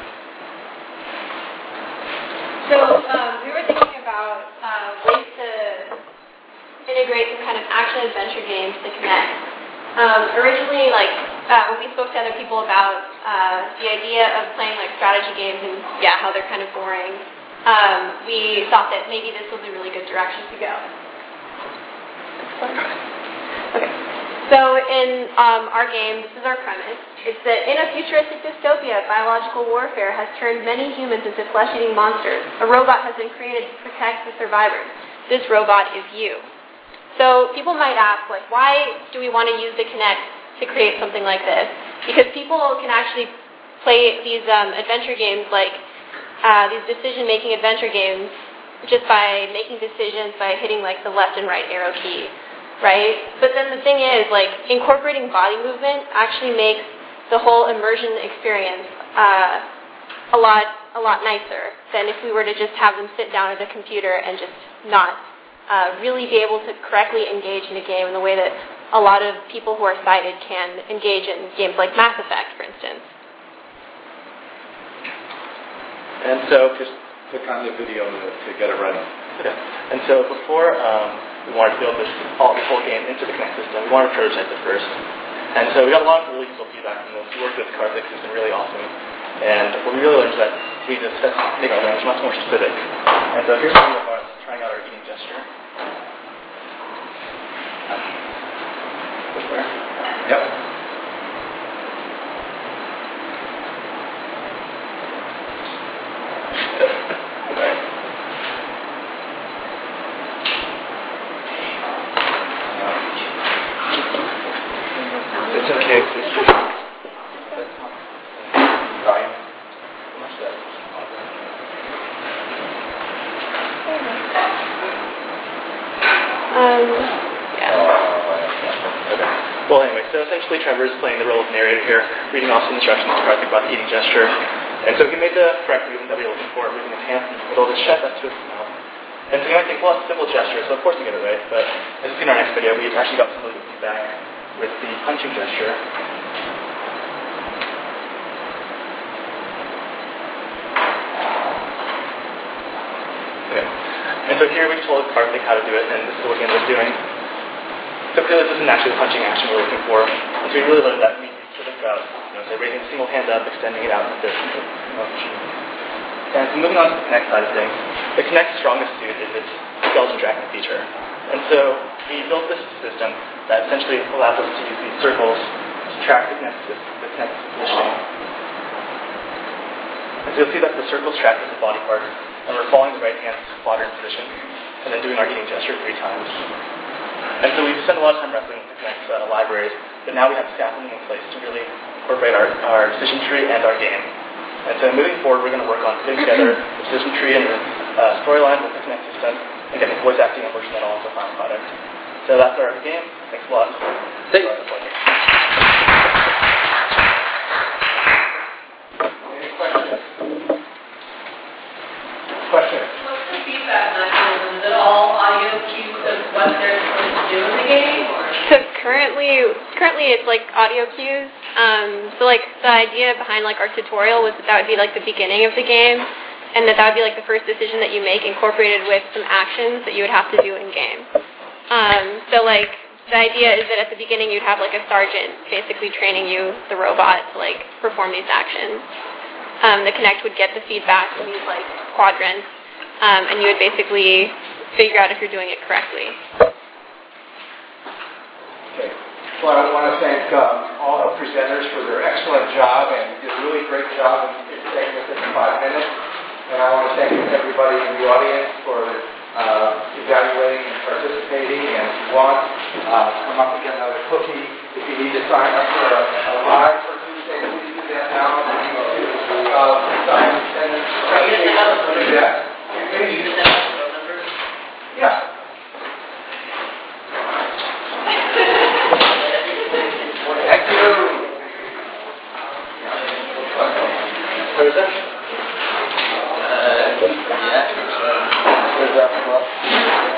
So we were thinking about ways to integrate some kind of action-adventure games to Kinect. Originally, when we spoke to other people about the idea of playing strategy games and how they're kind of boring, we thought that maybe this was a really good direction to go. Okay. So in our game, this is our premise. It's that in a futuristic dystopia, biological warfare has turned many humans into flesh-eating monsters. A robot has been created to protect the survivors. This robot is you. So people might ask, why do we want to use the Kinect to create something like this? Because people can actually play these adventure games, these decision-making adventure games, just by making decisions by hitting like the left and right arrow key, right? But then the thing is, like, incorporating body movement actually makes the whole immersion experience a lot nicer than if we were to just have them sit down at a computer and just not really be able to correctly engage in a game in the way that a lot of people who are sighted can engage in games like Mass Effect, for instance. And so, just click on the video to get it running. Okay. And so before we wanted to build this whole game into the Kinect system, we wanted to prototype it first. And so we got a lot of really useful feedback from this. We worked with Karthik, who's been really awesome. And what we really learned is that we need to make our games much more specific. And so here's a video of us trying out our eating gesture. Yep. It's okay. Volume. Well, anyway, so essentially Trevor is playing the role of narrator here, reading off some instructions to Karthik about the eating gesture. And so he made the correct movement that we were looking for, moving his hands in the middle of his chest up to his mouth. And so you might think, well, it's a simple gesture, so of course you get it right. But as you see in our next video, we actually got some really good feedback with the punching gesture. Okay. And so here we told Karthik how to do it, and this is what he ended up doing. So clearly this isn't actually the punching action we're looking for. And so we really learned that we sort of say raising a single hand up, extending it out in a fist motion. And so moving on to the Kinect side of things, the Kinect's strongest suit is its skeleton tracking feature. And so we built this system that essentially allows us to use these circles to track the Kinect's positioning. And so you'll see that the circles track different body parts, and we're following the right hand's quadrant position, and then doing our eating gesture 3 times. And so we've spent a lot of time wrestling with the Kinect's libraries, but now we have scaffolding in place to really incorporate our decision tree and our game. And so moving forward, we're going to work on putting together the decision tree and the storyline with the Kinect system, and getting voice acting and merging that all into a final product. So that's our game. Thanks a lot. Thanks. Any questions? Questions? What's the feedback mechanism? Is it all audio cues of what they're supposed to do in the game? Or? So currently it's like audio cues. So like the idea behind like our tutorial was that would be like the beginning of the game, and that would be like the first decision that you make, incorporated with some actions that you would have to do in game. So like the idea is that at the beginning you'd have like a sergeant basically training you, the robot, to like perform these actions. The Kinect would get the feedback from these like quadrants, and you would basically figure out if you're doing it correctly. Okay. Well, I want to thank all the presenters for their excellent job, and you did a really great job in staying within 5 minutes. And I want to thank everybody in the audience for evaluating and participating. And if you want, come up and get another cookie. If you need to sign up for a live for Tuesday, please do that now. If you need to sign and do that. Can you use that phone number? Yeah. Thank you. What is that? Yeah.